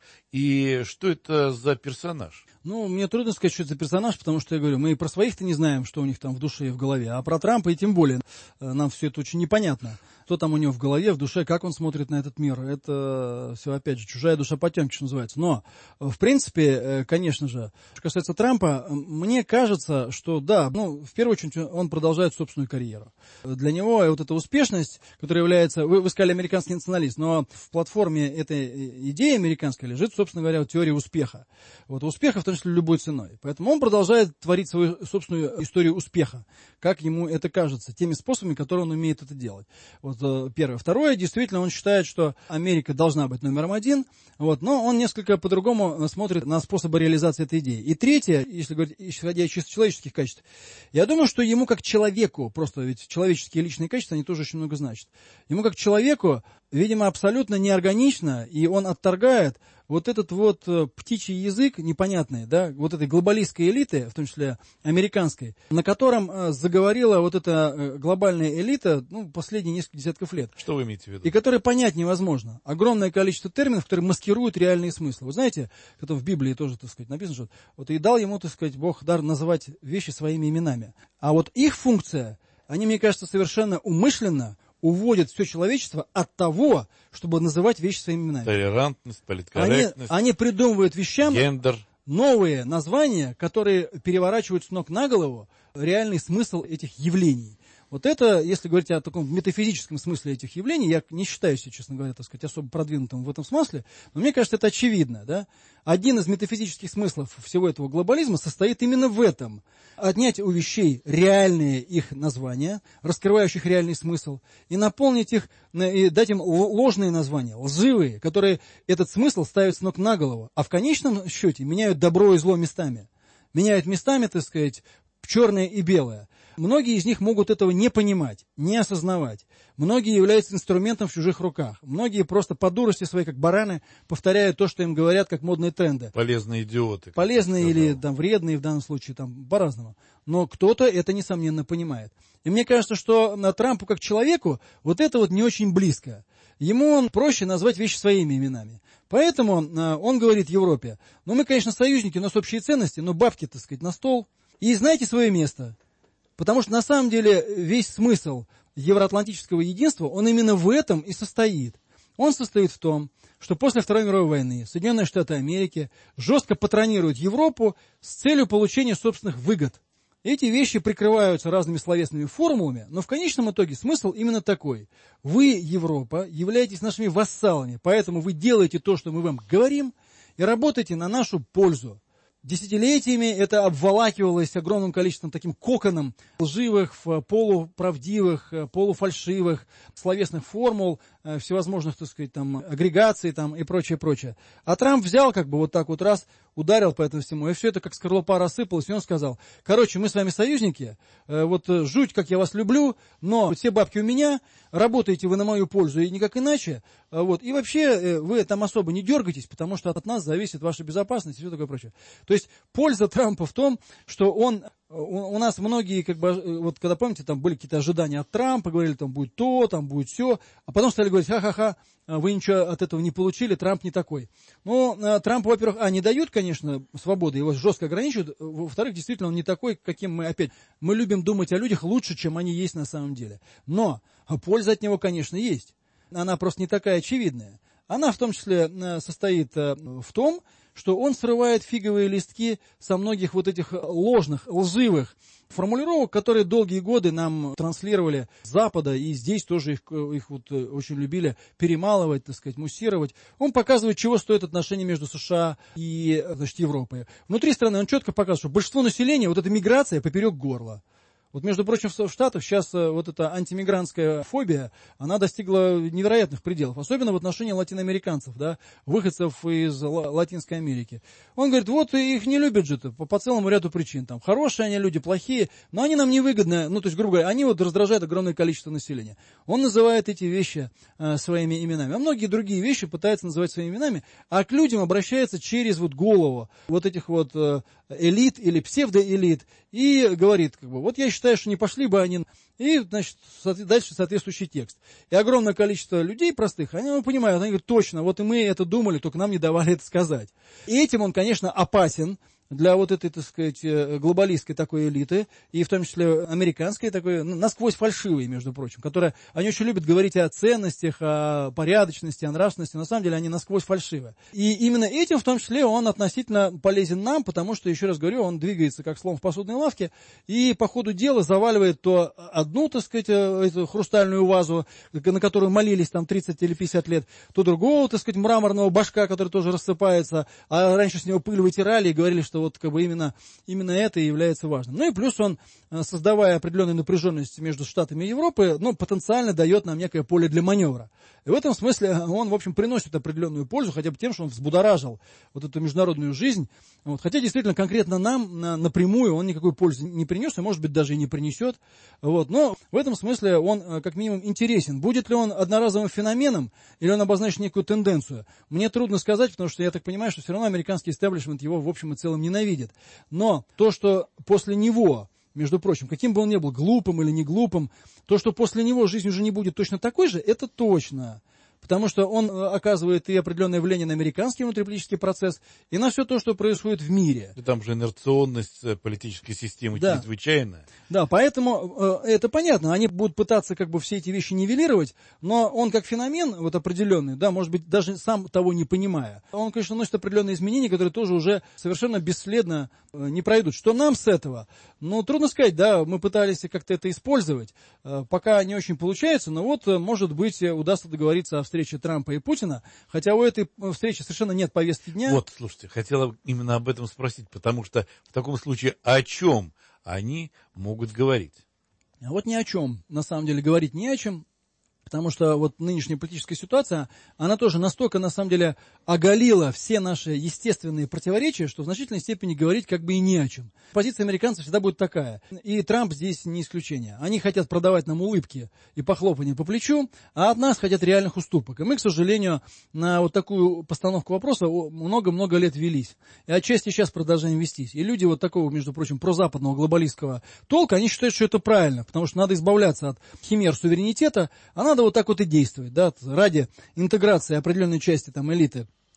и что это за персонаж? Ну, мне трудно сказать, что это за персонаж, потому что, я говорю, мы и про своих-то не знаем, что у них там в душе и в голове, а про Трампа и тем более нам все это очень непонятно. Что там у него в голове, в душе, как он смотрит на этот мир, это все, опять же, чужая душа потемки, что называется. Но, в принципе, конечно же, что касается Трампа, мне кажется, что да, ну, в первую очередь он продолжает собственную карьеру. Для него вот эта успешность, которая является, вы, вы сказали, американский националист, но в платформе этой идеи американской лежит, собственно говоря, теория успеха. Вот успеха, в том числе, любой ценой. Поэтому он продолжает творить свою собственную историю успеха, как ему это кажется, теми способами, которые он умеет это делать. Вот первое. Второе, действительно, он считает, что Америка должна быть номером один, вот, но он несколько по-другому смотрит на способы реализации этой идеи. И третье, если говорить, исходя из чисто человеческих качеств, я думаю, что ему как человеку, просто ведь человеческие личные качества, они тоже очень много значат, ему как человеку, видимо, абсолютно неорганично, и он отторгает вот этот вот птичий язык непонятный, да, вот этой глобалистской элиты, в том числе американской, на котором заговорила вот эта глобальная элита, ну, последние несколько десятков лет. Что вы имеете в виду? И которые понять невозможно. Огромное количество терминов, которые маскируют реальные смыслы. Вы знаете, это в Библии тоже, так сказать, написано, что вот и дал ему, так сказать, Бог дар называть вещи своими именами. А вот их функция, они, мне кажется, совершенно умышленно уводят все человечество от того, чтобы называть вещи своими именами. Толерантность, политкорректность, они, они придумывают вещам гендер. Новые названия, которые переворачивают с ног на голову реальный смысл этих явлений. Вот это, если говорить о таком метафизическом смысле этих явлений, я не считаю себя, честно говоря, так сказать, особо продвинутым в этом смысле, но мне кажется, это очевидно, да? Один из метафизических смыслов всего этого глобализма состоит именно в этом. Отнять у вещей реальные их названия, раскрывающих реальный смысл, и наполнить их, и дать им ложные названия, лживые, которые этот смысл ставят с ног на голову, а в конечном счете меняют добро и зло местами. Меняют местами, так сказать, черное и белое. Многие из них могут этого не понимать, не осознавать. Многие являются инструментом в чужих руках. Многие просто по дурости своей, как бараны, повторяют то, что им говорят, как модные тренды. Полезные идиоты. Полезные или там, вредные в данном случае, там, по-разному. Но кто-то это, несомненно, понимает. И мне кажется, что на Трампу как человеку вот это вот не очень близко. Ему он проще назвать вещи своими именами. Поэтому он говорит Европе, ну мы, конечно, союзники, у нас общие ценности, но бабки, так сказать, на стол. И знайте свое место. Потому что на самом деле весь смысл евроатлантического единства, он именно в этом и состоит. Он состоит в том, что после Второй мировой войны Соединенные Штаты Америки жестко патронируют Европу с целью получения собственных выгод. Эти вещи прикрываются разными словесными формулами, но в конечном итоге смысл именно такой. Вы, Европа, являетесь нашими вассалами, поэтому вы делаете то, что мы вам говорим, и работаете на нашу пользу. Десятилетиями это обволакивалось огромным количеством таким коконом лживых, полуправдивых, полуфальшивых словесных формул, всевозможных, так сказать, там, агрегаций там, и прочее, прочее. А Трамп взял, как бы вот так вот раз, ударил по этому всему, и все это как скорлупа рассыпалось, и он сказал, короче, мы с вами союзники, вот жуть, как я вас люблю, но все бабки у меня, работаете вы на мою пользу и никак иначе, вот, и вообще вы там особо не дергайтесь, потому что от нас зависит ваша безопасность и все такое прочее. То есть польза Трампа в том, что он, у, у нас многие, как бы, вот когда помните, там были какие-то ожидания от Трампа, говорили, там будет то, там будет все, а потом стали говорить, ха-ха-ха, вы ничего от этого не получили, Трамп не такой. Ну, Трампу, во-первых, а, не дают, конечно, свободы, его жестко ограничивают, во-вторых, действительно, он не такой, каким мы, опять, мы любим думать о людях лучше, чем они есть на самом деле. Но польза от него, конечно, есть. Она просто не такая очевидная. Она в том числе состоит в том, что он срывает фиговые листки со многих вот этих ложных, лживых формулировок, которые долгие годы нам транслировали с Запада, и здесь тоже их, их вот очень любили перемалывать, так сказать, муссировать. Он показывает, чего стоит отношения между США и, значит, Европой. Внутри страны он четко показывает, что большинство населения, вот эта миграция поперек горла. Вот, между прочим, в Штатах сейчас вот эта антимигрантская фобия, она достигла невероятных пределов, особенно в отношении латиноамериканцев, да, выходцев из Латинской Америки. Он говорит, вот их не любят же по, по целому ряду причин, там, хорошие они люди, плохие, но они нам невыгодны, ну, то есть, грубо говоря, они вот раздражают огромное количество населения. Он называет эти вещи э, своими именами, а многие другие вещи пытается называть своими именами, а к людям обращается через вот голову вот этих вот э, элит или псевдоэлит и говорит, как бы, вот я считаю, что не пошли бы они, и, значит, дальше соответствующий текст. И огромное количество людей простых, они ну, понимают, они говорят, точно, вот и мы это думали, только нам не давали это сказать. И этим он, конечно, опасен для вот этой, так сказать, глобалистской такой элиты, и в том числе американской такой, насквозь фальшивой, между прочим, которая, они очень любят говорить о ценностях, о порядочности, о нравственности, на самом деле они насквозь фальшивы. И именно этим, в том числе, он относительно полезен нам, потому что, еще раз говорю, он двигается как слон в посудной лавке, и по ходу дела заваливает то одну, так сказать, эту хрустальную вазу, на которую молились там тридцать или пятьдесят лет, то другого, так сказать, мраморного башка, который тоже рассыпается, а раньше с него пыль вытирали и говорили, что вот как бы именно, именно это и является важным. Ну и плюс он, создавая определенную напряженность между Штатами и Европой, ну, потенциально дает нам некое поле для маневра. И в этом смысле он, в общем, приносит определенную пользу, хотя бы тем, что он взбудоражил вот эту международную жизнь. Вот. Хотя действительно конкретно нам на, напрямую он никакой пользы не принес, и, может быть, даже и не принесет. Вот. Но в этом смысле он как минимум интересен. Будет ли он одноразовым феноменом, или он обозначит некую тенденцию? Мне трудно сказать, потому что я так понимаю, что все равно американский истеблишмент его в общем и целом ненавидит. Но то, что после него, между прочим, каким бы он ни был, глупым или не глупым, то, что после него жизнь уже не будет точно такой же, это точно. Потому что он оказывает и определенное влияние на американский внутриполитический процесс, и на все то, что происходит в мире. И там же инерционность политической системы да. чрезвычайная. Да, поэтому э, это понятно. Они будут пытаться как бы все эти вещи нивелировать, но он как феномен вот определенный, да, может быть, даже сам того не понимая, он, конечно, носит определенные изменения, которые тоже уже совершенно бесследно э, не пройдут. Что нам с этого? Ну, трудно сказать, да, мы пытались как-то это использовать, э, пока не очень получается, но вот, э, может быть, удастся договориться о встрече Трампа и Путина, хотя у этой встречи совершенно нет повестки дня. Вот, слушайте, хотела именно об этом спросить, потому что в таком случае о чем они могут говорить? А вот ни о чем, на самом деле, говорить не о чем. Потому что вот нынешняя политическая ситуация, она тоже настолько, на самом деле, оголила все наши естественные противоречия, что в значительной степени говорить как бы и не о чем. Позиция американцев всегда будет такая. И Трамп здесь не исключение. Они хотят продавать нам улыбки и похлопывания по плечу, а от нас хотят реальных уступок. И мы, к сожалению, на вот такую постановку вопроса много-много лет велись. И отчасти сейчас продолжаем вестись. И люди вот такого, между прочим, прозападного глобалистского толка, они считают, что это правильно, потому что надо избавляться от химер суверенитета, а надо вот так вот и действовать, да, ради интеграции определенной части там элиты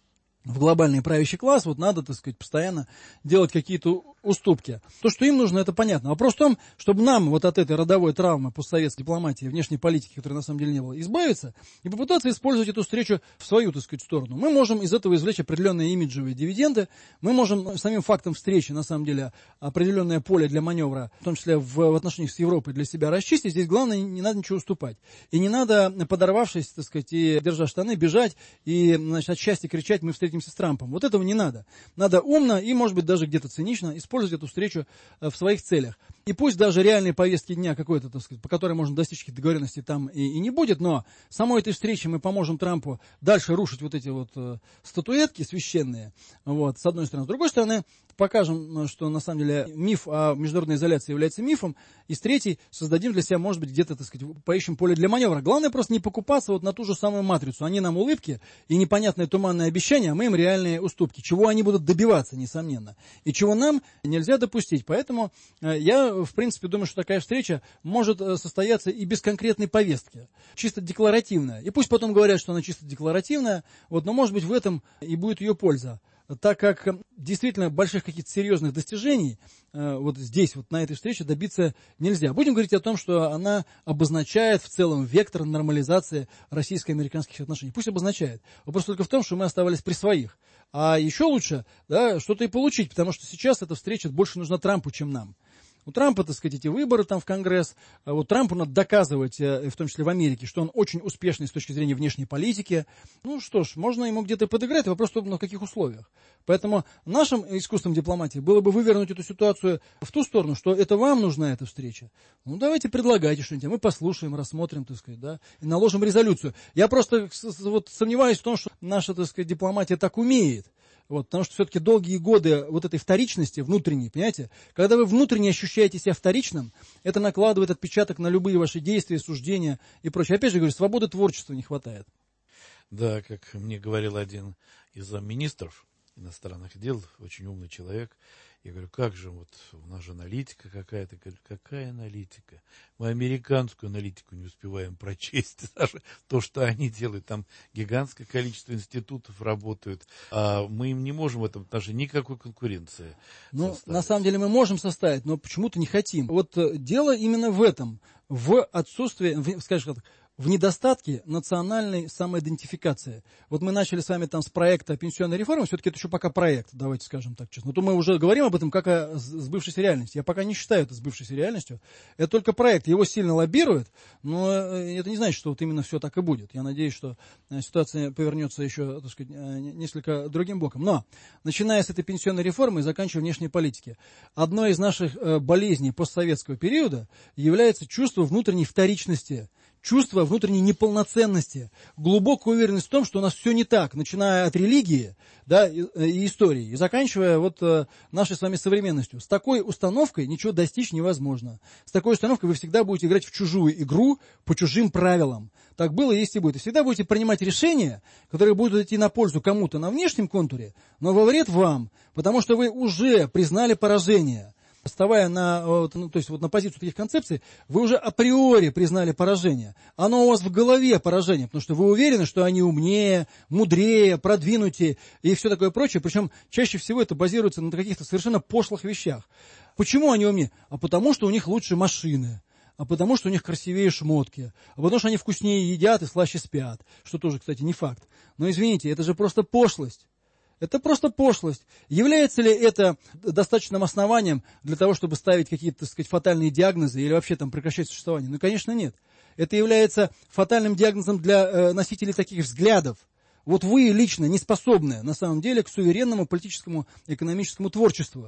в глобальный правящий класс, вот надо, так сказать, постоянно делать какие-то уступки. То, что им нужно, это понятно. Вопрос в том, чтобы нам вот от этой родовой травмы постсоветской дипломатии, внешней политики, которой на самом деле не было, избавиться и попытаться использовать эту встречу в свою, так сказать, сторону. Мы можем из этого извлечь определенные имиджевые дивиденды, мы можем самим фактом встречи, на самом деле, определенное поле для маневра, в том числе в, в отношениях с Европой, для себя расчистить. Здесь главное, не надо ничего уступать. И не надо, подорвавшись, так сказать, и держа штаны, бежать и, значит, от счастья кричать: мы встретимся с Трампом. Вот этого не надо. Надо умно и, может быть, даже где-то цинично использовать эту встречу в своих целях. И пусть даже реальной повестки дня какой-то, так сказать, по которой можно достичь каких-то договоренностей, там и, и не будет, но самой этой встрече мы поможем Трампу дальше рушить вот эти вот э, статуэтки священные, вот, с одной стороны. С другой стороны, покажем, что на самом деле миф о международной изоляции является мифом, и с третьей создадим для себя, может быть, где-то, так сказать, поищем поле для маневра. Главное просто не покупаться вот на ту же самую матрицу. Они нам улыбки и непонятные туманные обещания, а мы им реальные уступки. Чего они будут добиваться, несомненно, и чего нам нельзя допустить. Поэтому э, я, в принципе, думаю, что такая встреча может э, состояться и без конкретной повестки, чисто декларативная. И пусть потом говорят, что она чисто декларативная, вот, но, может быть, в этом и будет ее польза. Так как действительно больших каких-то серьезных достижений э, вот здесь, вот на этой встрече добиться нельзя. Будем говорить о том, что она обозначает в целом вектор нормализации российско-американских отношений. Пусть обозначает. Вопрос только в том, что мы оставались при своих. А еще лучше, да, что-то и получить, потому что сейчас эта встреча больше нужна Трампу, чем нам. У Трампа, так сказать, эти выборы там в Конгресс, вот Трампу надо доказывать, в том числе в Америке, что он очень успешный с точки зрения внешней политики. Ну что ж, можно ему где-то подыграть, вопрос только на каких условиях. Поэтому нашим искусством дипломатии было бы вывернуть эту ситуацию в ту сторону, что это вам нужна эта встреча. Ну давайте предлагайте что-нибудь, мы послушаем, рассмотрим, так сказать, да, и наложим резолюцию. Я просто вот сомневаюсь в том, что наша, так сказать, дипломатия так умеет. Вот, потому что все-таки долгие годы вот этой вторичности внутренней, понимаете, когда вы внутренне ощущаете себя вторичным, это накладывает отпечаток на любые ваши действия, суждения и прочее. Опять же говорю, свободы творчества не хватает. Да, как мне говорил один из замминистров иностранных дел, очень умный человек, я говорю, как же, вот у нас же аналитика какая-то. Говорю, какая аналитика? Мы американскую аналитику не успеваем прочесть. Даже то, что они делают, там гигантское количество институтов работают, а мы им не можем в этом отношении никакой конкуренции Ну, составить. на самом деле мы можем составить, но почему-то не хотим. Вот дело именно в этом, в отсутствии, в, скажем так, в недостатке национальной самоидентификации. Вот мы начали с вами там с проекта пенсионной реформы, все-таки это еще пока проект, давайте скажем так честно. То мы уже говорим об этом как о сбывшейся реальности. Я пока не считаю это сбывшейся реальностью. Это только проект, его сильно лоббируют, но это не значит, что вот именно все так и будет. Я надеюсь, что ситуация повернется еще, так сказать, несколько другим боком. Но, начиная с этой пенсионной реформы и заканчивая внешней политики, одной из наших болезней постсоветского периода является чувство внутренней вторичности, чувство внутренней неполноценности, глубокая уверенность в том, что у нас все не так, начиная от религии, да, и, и истории, и заканчивая вот э, нашей с вами современностью. С такой установкой ничего достичь невозможно. С такой установкой вы всегда будете играть в чужую игру по чужим правилам. Так было, есть и будет. И всегда будете принимать решения, которые будут идти на пользу кому-то на внешнем контуре, но во вред вам, потому что вы уже признали поражение. Вставая на, вот, ну, то есть вот на позицию таких концепций, вы уже априори признали поражение. Оно у вас в голове поражение, потому что вы уверены, что они умнее, мудрее, продвинутее и все такое прочее. Причем чаще всего это базируется на каких-то совершенно пошлых вещах. Почему они умнее? А потому что у них лучше машины. А потому что у них красивее шмотки. А потому что они вкуснее едят и слаще спят. Что тоже, кстати, не факт. Но извините, это же просто пошлость. Это просто пошлость. Является ли это достаточным основанием для того, чтобы ставить какие-то, так сказать, фатальные диагнозы или вообще там прекращать существование? Ну, конечно, нет. Это является фатальным диагнозом для э, носителей таких взглядов. Вот вы лично не способны, на самом деле, к суверенному политическому, экономическому творчеству.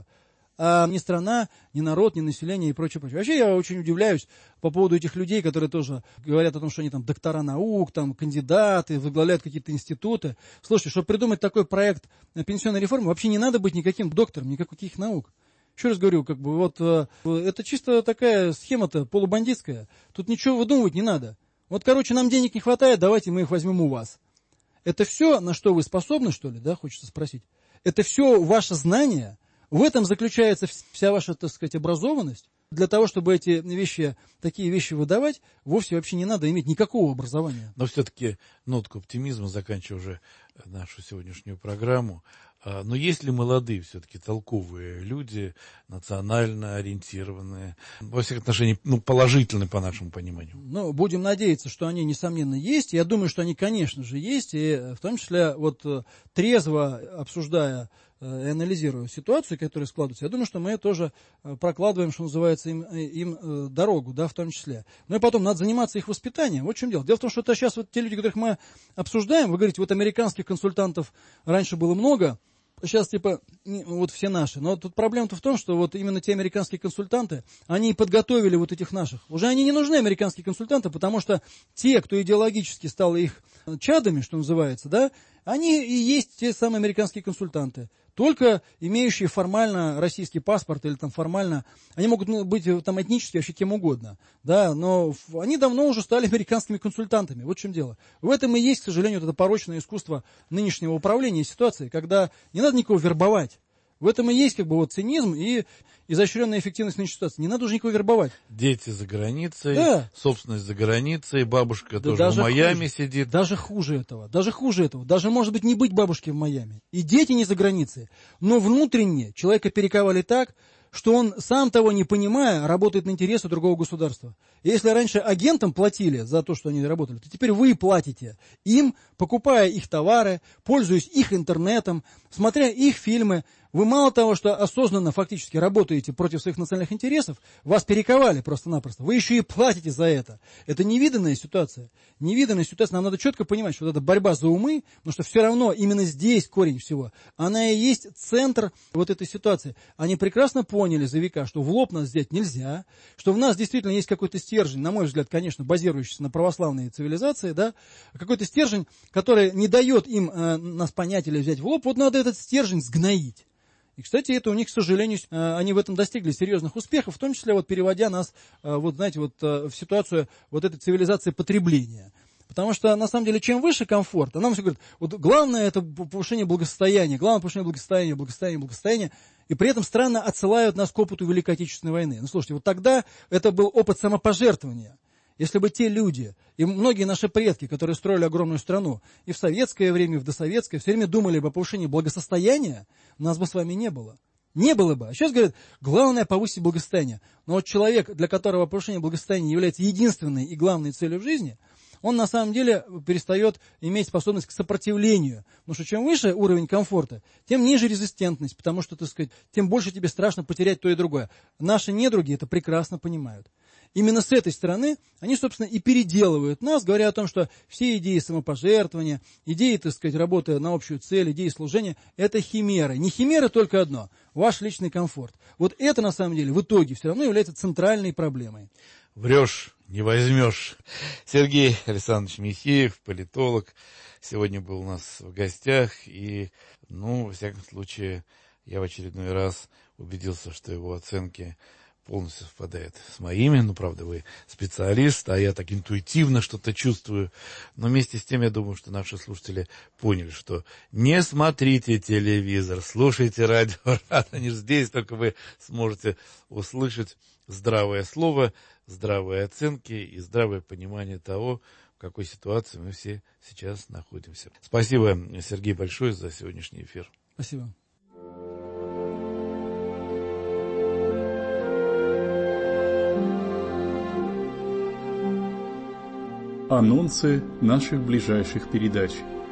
А ни страна, ни народ, ни население и прочее, прочее. Вообще я очень удивляюсь по поводу этих людей, которые тоже говорят о том, что они там доктора наук, там кандидаты, возглавляют какие-то институты. Слушайте, чтобы придумать такой проект пенсионной реформы, вообще не надо быть никаким доктором, никаких наук. Еще раз говорю, как бы вот это чисто такая схема-то полубандитская. Тут ничего выдумывать не надо. Вот, короче, нам денег не хватает, давайте мы их возьмем у вас. Это все, на что вы способны, что ли, да, хочется спросить? Это все ваше знание? В этом заключается вся ваша, так сказать, образованность. Для того, чтобы эти вещи, такие вещи выдавать, вовсе вообще не надо иметь никакого образования. Но все-таки нотку оптимизма, заканчивая уже нашу сегодняшнюю программу. Но есть ли молодые все-таки толковые люди, национально ориентированные, во всех отношениях, ну, положительные по нашему пониманию? Ну, будем надеяться, что они, несомненно, есть. Я думаю, что они, конечно же, есть. И в том числе, вот трезво обсуждая и анализируя ситуацию, которая складывается, я думаю, что мы тоже прокладываем, что называется, им, им дорогу, да, в том числе. Ну и потом надо заниматься их воспитанием. Вот в чем дело. Дело в том, что это сейчас вот те люди, которых мы обсуждаем, вы говорите, вот американских консультантов раньше было много, сейчас типа вот все наши. Но тут проблема-то в том, что вот именно те американские консультанты, они подготовили вот этих наших. Уже они не нужны, американские консультанты, потому что те, кто идеологически стал их чадами, что называется, да, они и есть те самые американские консультанты. Только имеющие формально российский паспорт или там формально, они могут быть там этнически вообще кем угодно, да, но они давно уже стали американскими консультантами, вот в чем дело. В этом и есть, к сожалению, вот это порочное искусство нынешнего управления ситуацией, когда не надо никого вербовать. В этом и есть как бы вот цинизм и изощренная эффективность нынешней ситуации. Не надо уже никого вербовать. Дети за границей, да. Собственность за границей, бабушка да тоже в Майами хуже, сидит. Даже хуже этого, даже хуже этого. Даже, может быть, не быть бабушки в Майами. И дети не за границей. Но внутренне человека перековали так, что он, сам того не понимая, работает на интересы другого государства. И если раньше агентам платили за то, что они работали, то теперь вы платите им, покупая их товары, пользуясь их интернетом, смотря их фильмы. Вы мало того, что осознанно фактически работаете против своих национальных интересов, вас перековали просто-напросто. Вы еще и платите за это. Это невиданная ситуация. Невиданная ситуация. Нам надо четко понимать, что вот эта борьба за умы, потому что все равно именно здесь корень всего. Она и есть центр вот этой ситуации. Они прекрасно поняли за века, что в лоб нас взять нельзя, что в нас действительно есть какой-то стержень, на мой взгляд, конечно, базирующийся на православной цивилизации, да, какой-то стержень, который не дает им э, нас понять или взять в лоб. Вот надо этот стержень сгноить. И, кстати, это у них, к сожалению, они в этом достигли серьезных успехов, в том числе вот переводя нас, вот знаете, вот в ситуацию вот этой цивилизации потребления. Потому что, на самом деле, чем выше комфорт, а нам все говорят, вот главное это повышение благосостояния, главное повышение благосостояния, благосостояния, благосостояния, и при этом странно отсылают нас к опыту Великой Отечественной войны. Ну, слушайте, вот тогда это был опыт самопожертвования. Если бы те люди, и многие наши предки, которые строили огромную страну, и в советское время, и в досоветское, все время думали бы о повышении благосостояния, нас бы с вами не было. Не было бы. А сейчас говорят, главное повысить благосостояние. Но вот человек, для которого повышение благосостояния является единственной и главной целью в жизни, он на самом деле перестает иметь способность к сопротивлению. Потому что чем выше уровень комфорта, тем ниже резистентность, потому что, так сказать, тем больше тебе страшно потерять то и другое. Наши недруги это прекрасно понимают. Именно с этой стороны они, собственно, и переделывают нас, говоря о том, что все идеи самопожертвования, идеи, так сказать, работы на общую цель, идеи служения – это химеры. Не химеры только одно – ваш личный комфорт. Вот это, на самом деле, в итоге все равно является центральной проблемой. Врешь, не возьмешь. Сергей Александрович Михеев, политолог, сегодня был у нас в гостях. И, ну, во всяком случае, я в очередной раз убедился, что его оценки полностью совпадает с моими. Ну, правда, вы специалист, а я так интуитивно что-то чувствую. Но вместе с тем, я думаю, что наши слушатели поняли, что не смотрите телевизор, слушайте радио Радонеж. Здесь только вы сможете услышать здравое слово, здравые оценки и здравое понимание того, в какой ситуации мы все сейчас находимся. Спасибо, Сергей, большое за сегодняшний эфир. Спасибо. Анонсы наших ближайших передач.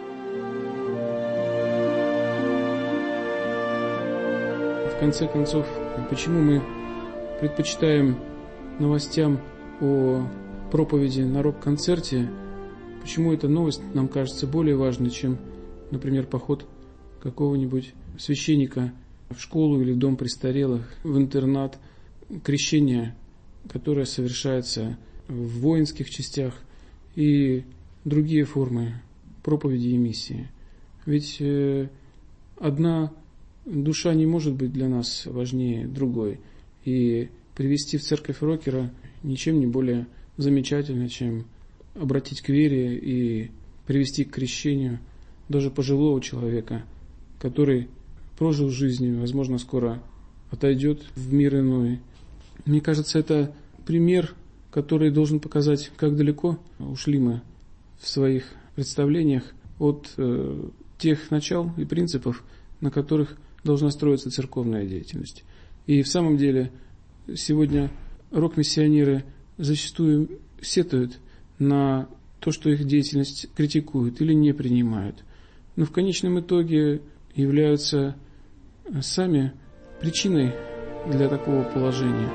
В конце концов, почему мы предпочитаем новостям о проповеди на рок-концерте, почему эта новость нам кажется более важной, чем, например, поход какого-нибудь священника в школу или в дом престарелых, в интернат, крещение, которое совершается в воинских частях, и другие формы проповеди и миссии. Ведь э, одна душа не может быть для нас важнее другой. И привести в церковь рокера ничем не более замечательно, чем обратить к вере и привести к крещению даже пожилого человека, который прожил жизнь, возможно, скоро отойдет в мир иной. Мне кажется, это пример, который должен показать, как далеко ушли мы в своих представлениях от э, тех тех начал и принципов, на которых должна строиться церковная деятельность. И в самом деле сегодня рок-миссионеры зачастую сетуют на то, что их деятельность критикуют или не принимают, но в конечном итоге являются сами причиной для такого положения.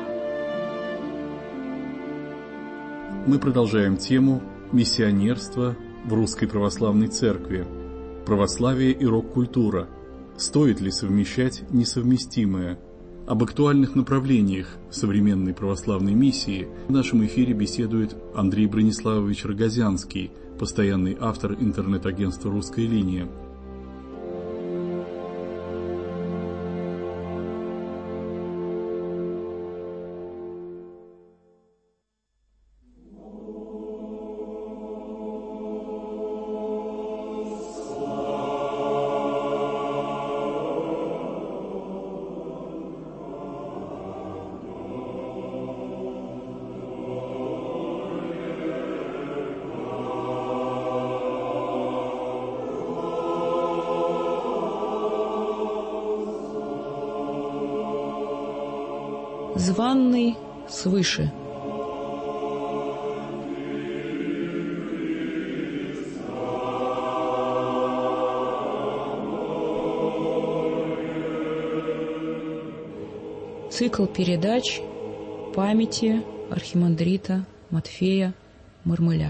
Мы продолжаем тему «Миссионерство в Русской Православной Церкви. Православие и рок-культура. Стоит ли совмещать несовместимое?» Об актуальных направлениях современной православной миссии в нашем эфире беседует Андрей Брониславович Рогозянский, постоянный автор интернет-агентства «Русская линия». Званный свыше. Цикл передач памяти архимандрита Матфея Мармыля.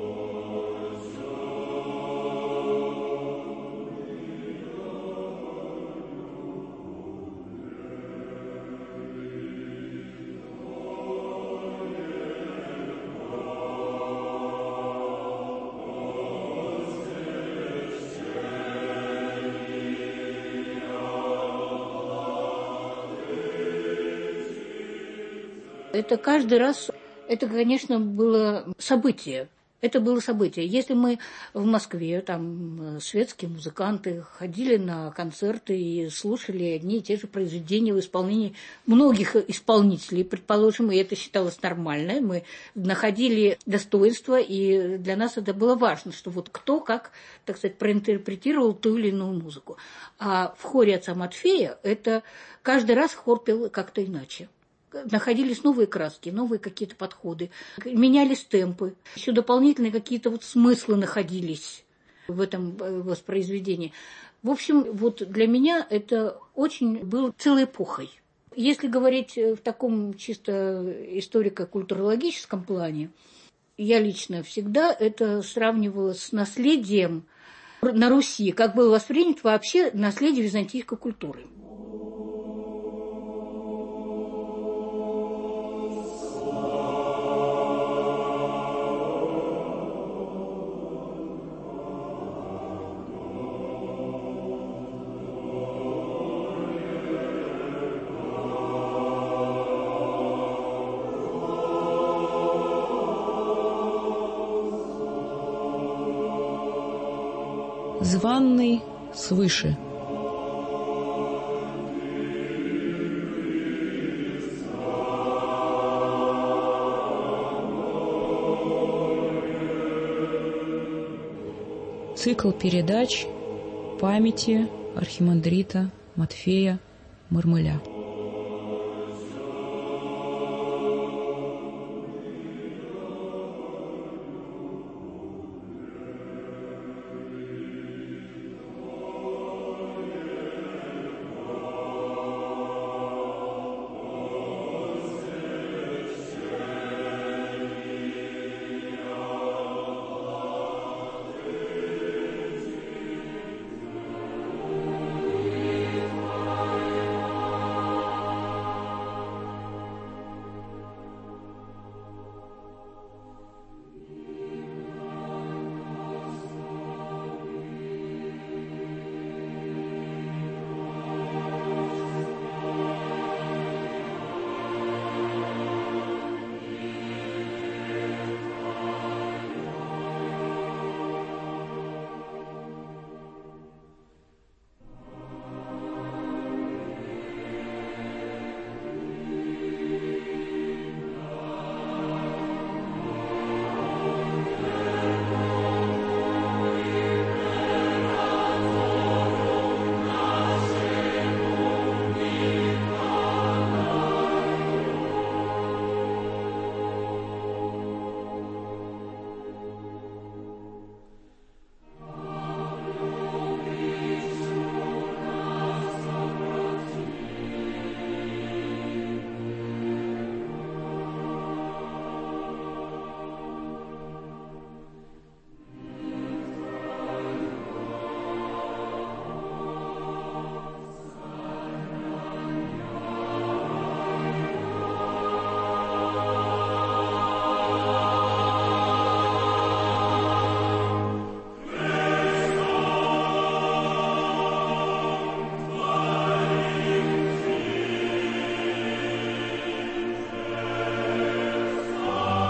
Это каждый раз, это, конечно, было событие. Это было событие. Если мы в Москве, там, светские музыканты ходили на концерты и слушали одни и те же произведения в исполнении многих исполнителей, предположим, и это считалось нормально, мы находили достоинство, и для нас это было важно, что вот кто как, так сказать, проинтерпретировал ту или иную музыку. А в хоре отца Матфея это каждый раз хор пел как-то иначе. Находились новые краски, новые какие-то подходы, менялись темпы, еще дополнительные какие-то вот смыслы находились в этом воспроизведении. В общем, вот для меня это очень было целой эпохой. Если говорить в таком чисто историко-культурологическом плане, я лично всегда это сравнивала с наследием на Руси, как было воспринято вообще наследие византийской культуры. Званный свыше. Цикл передач памяти архимандрита Матфея Мармыля.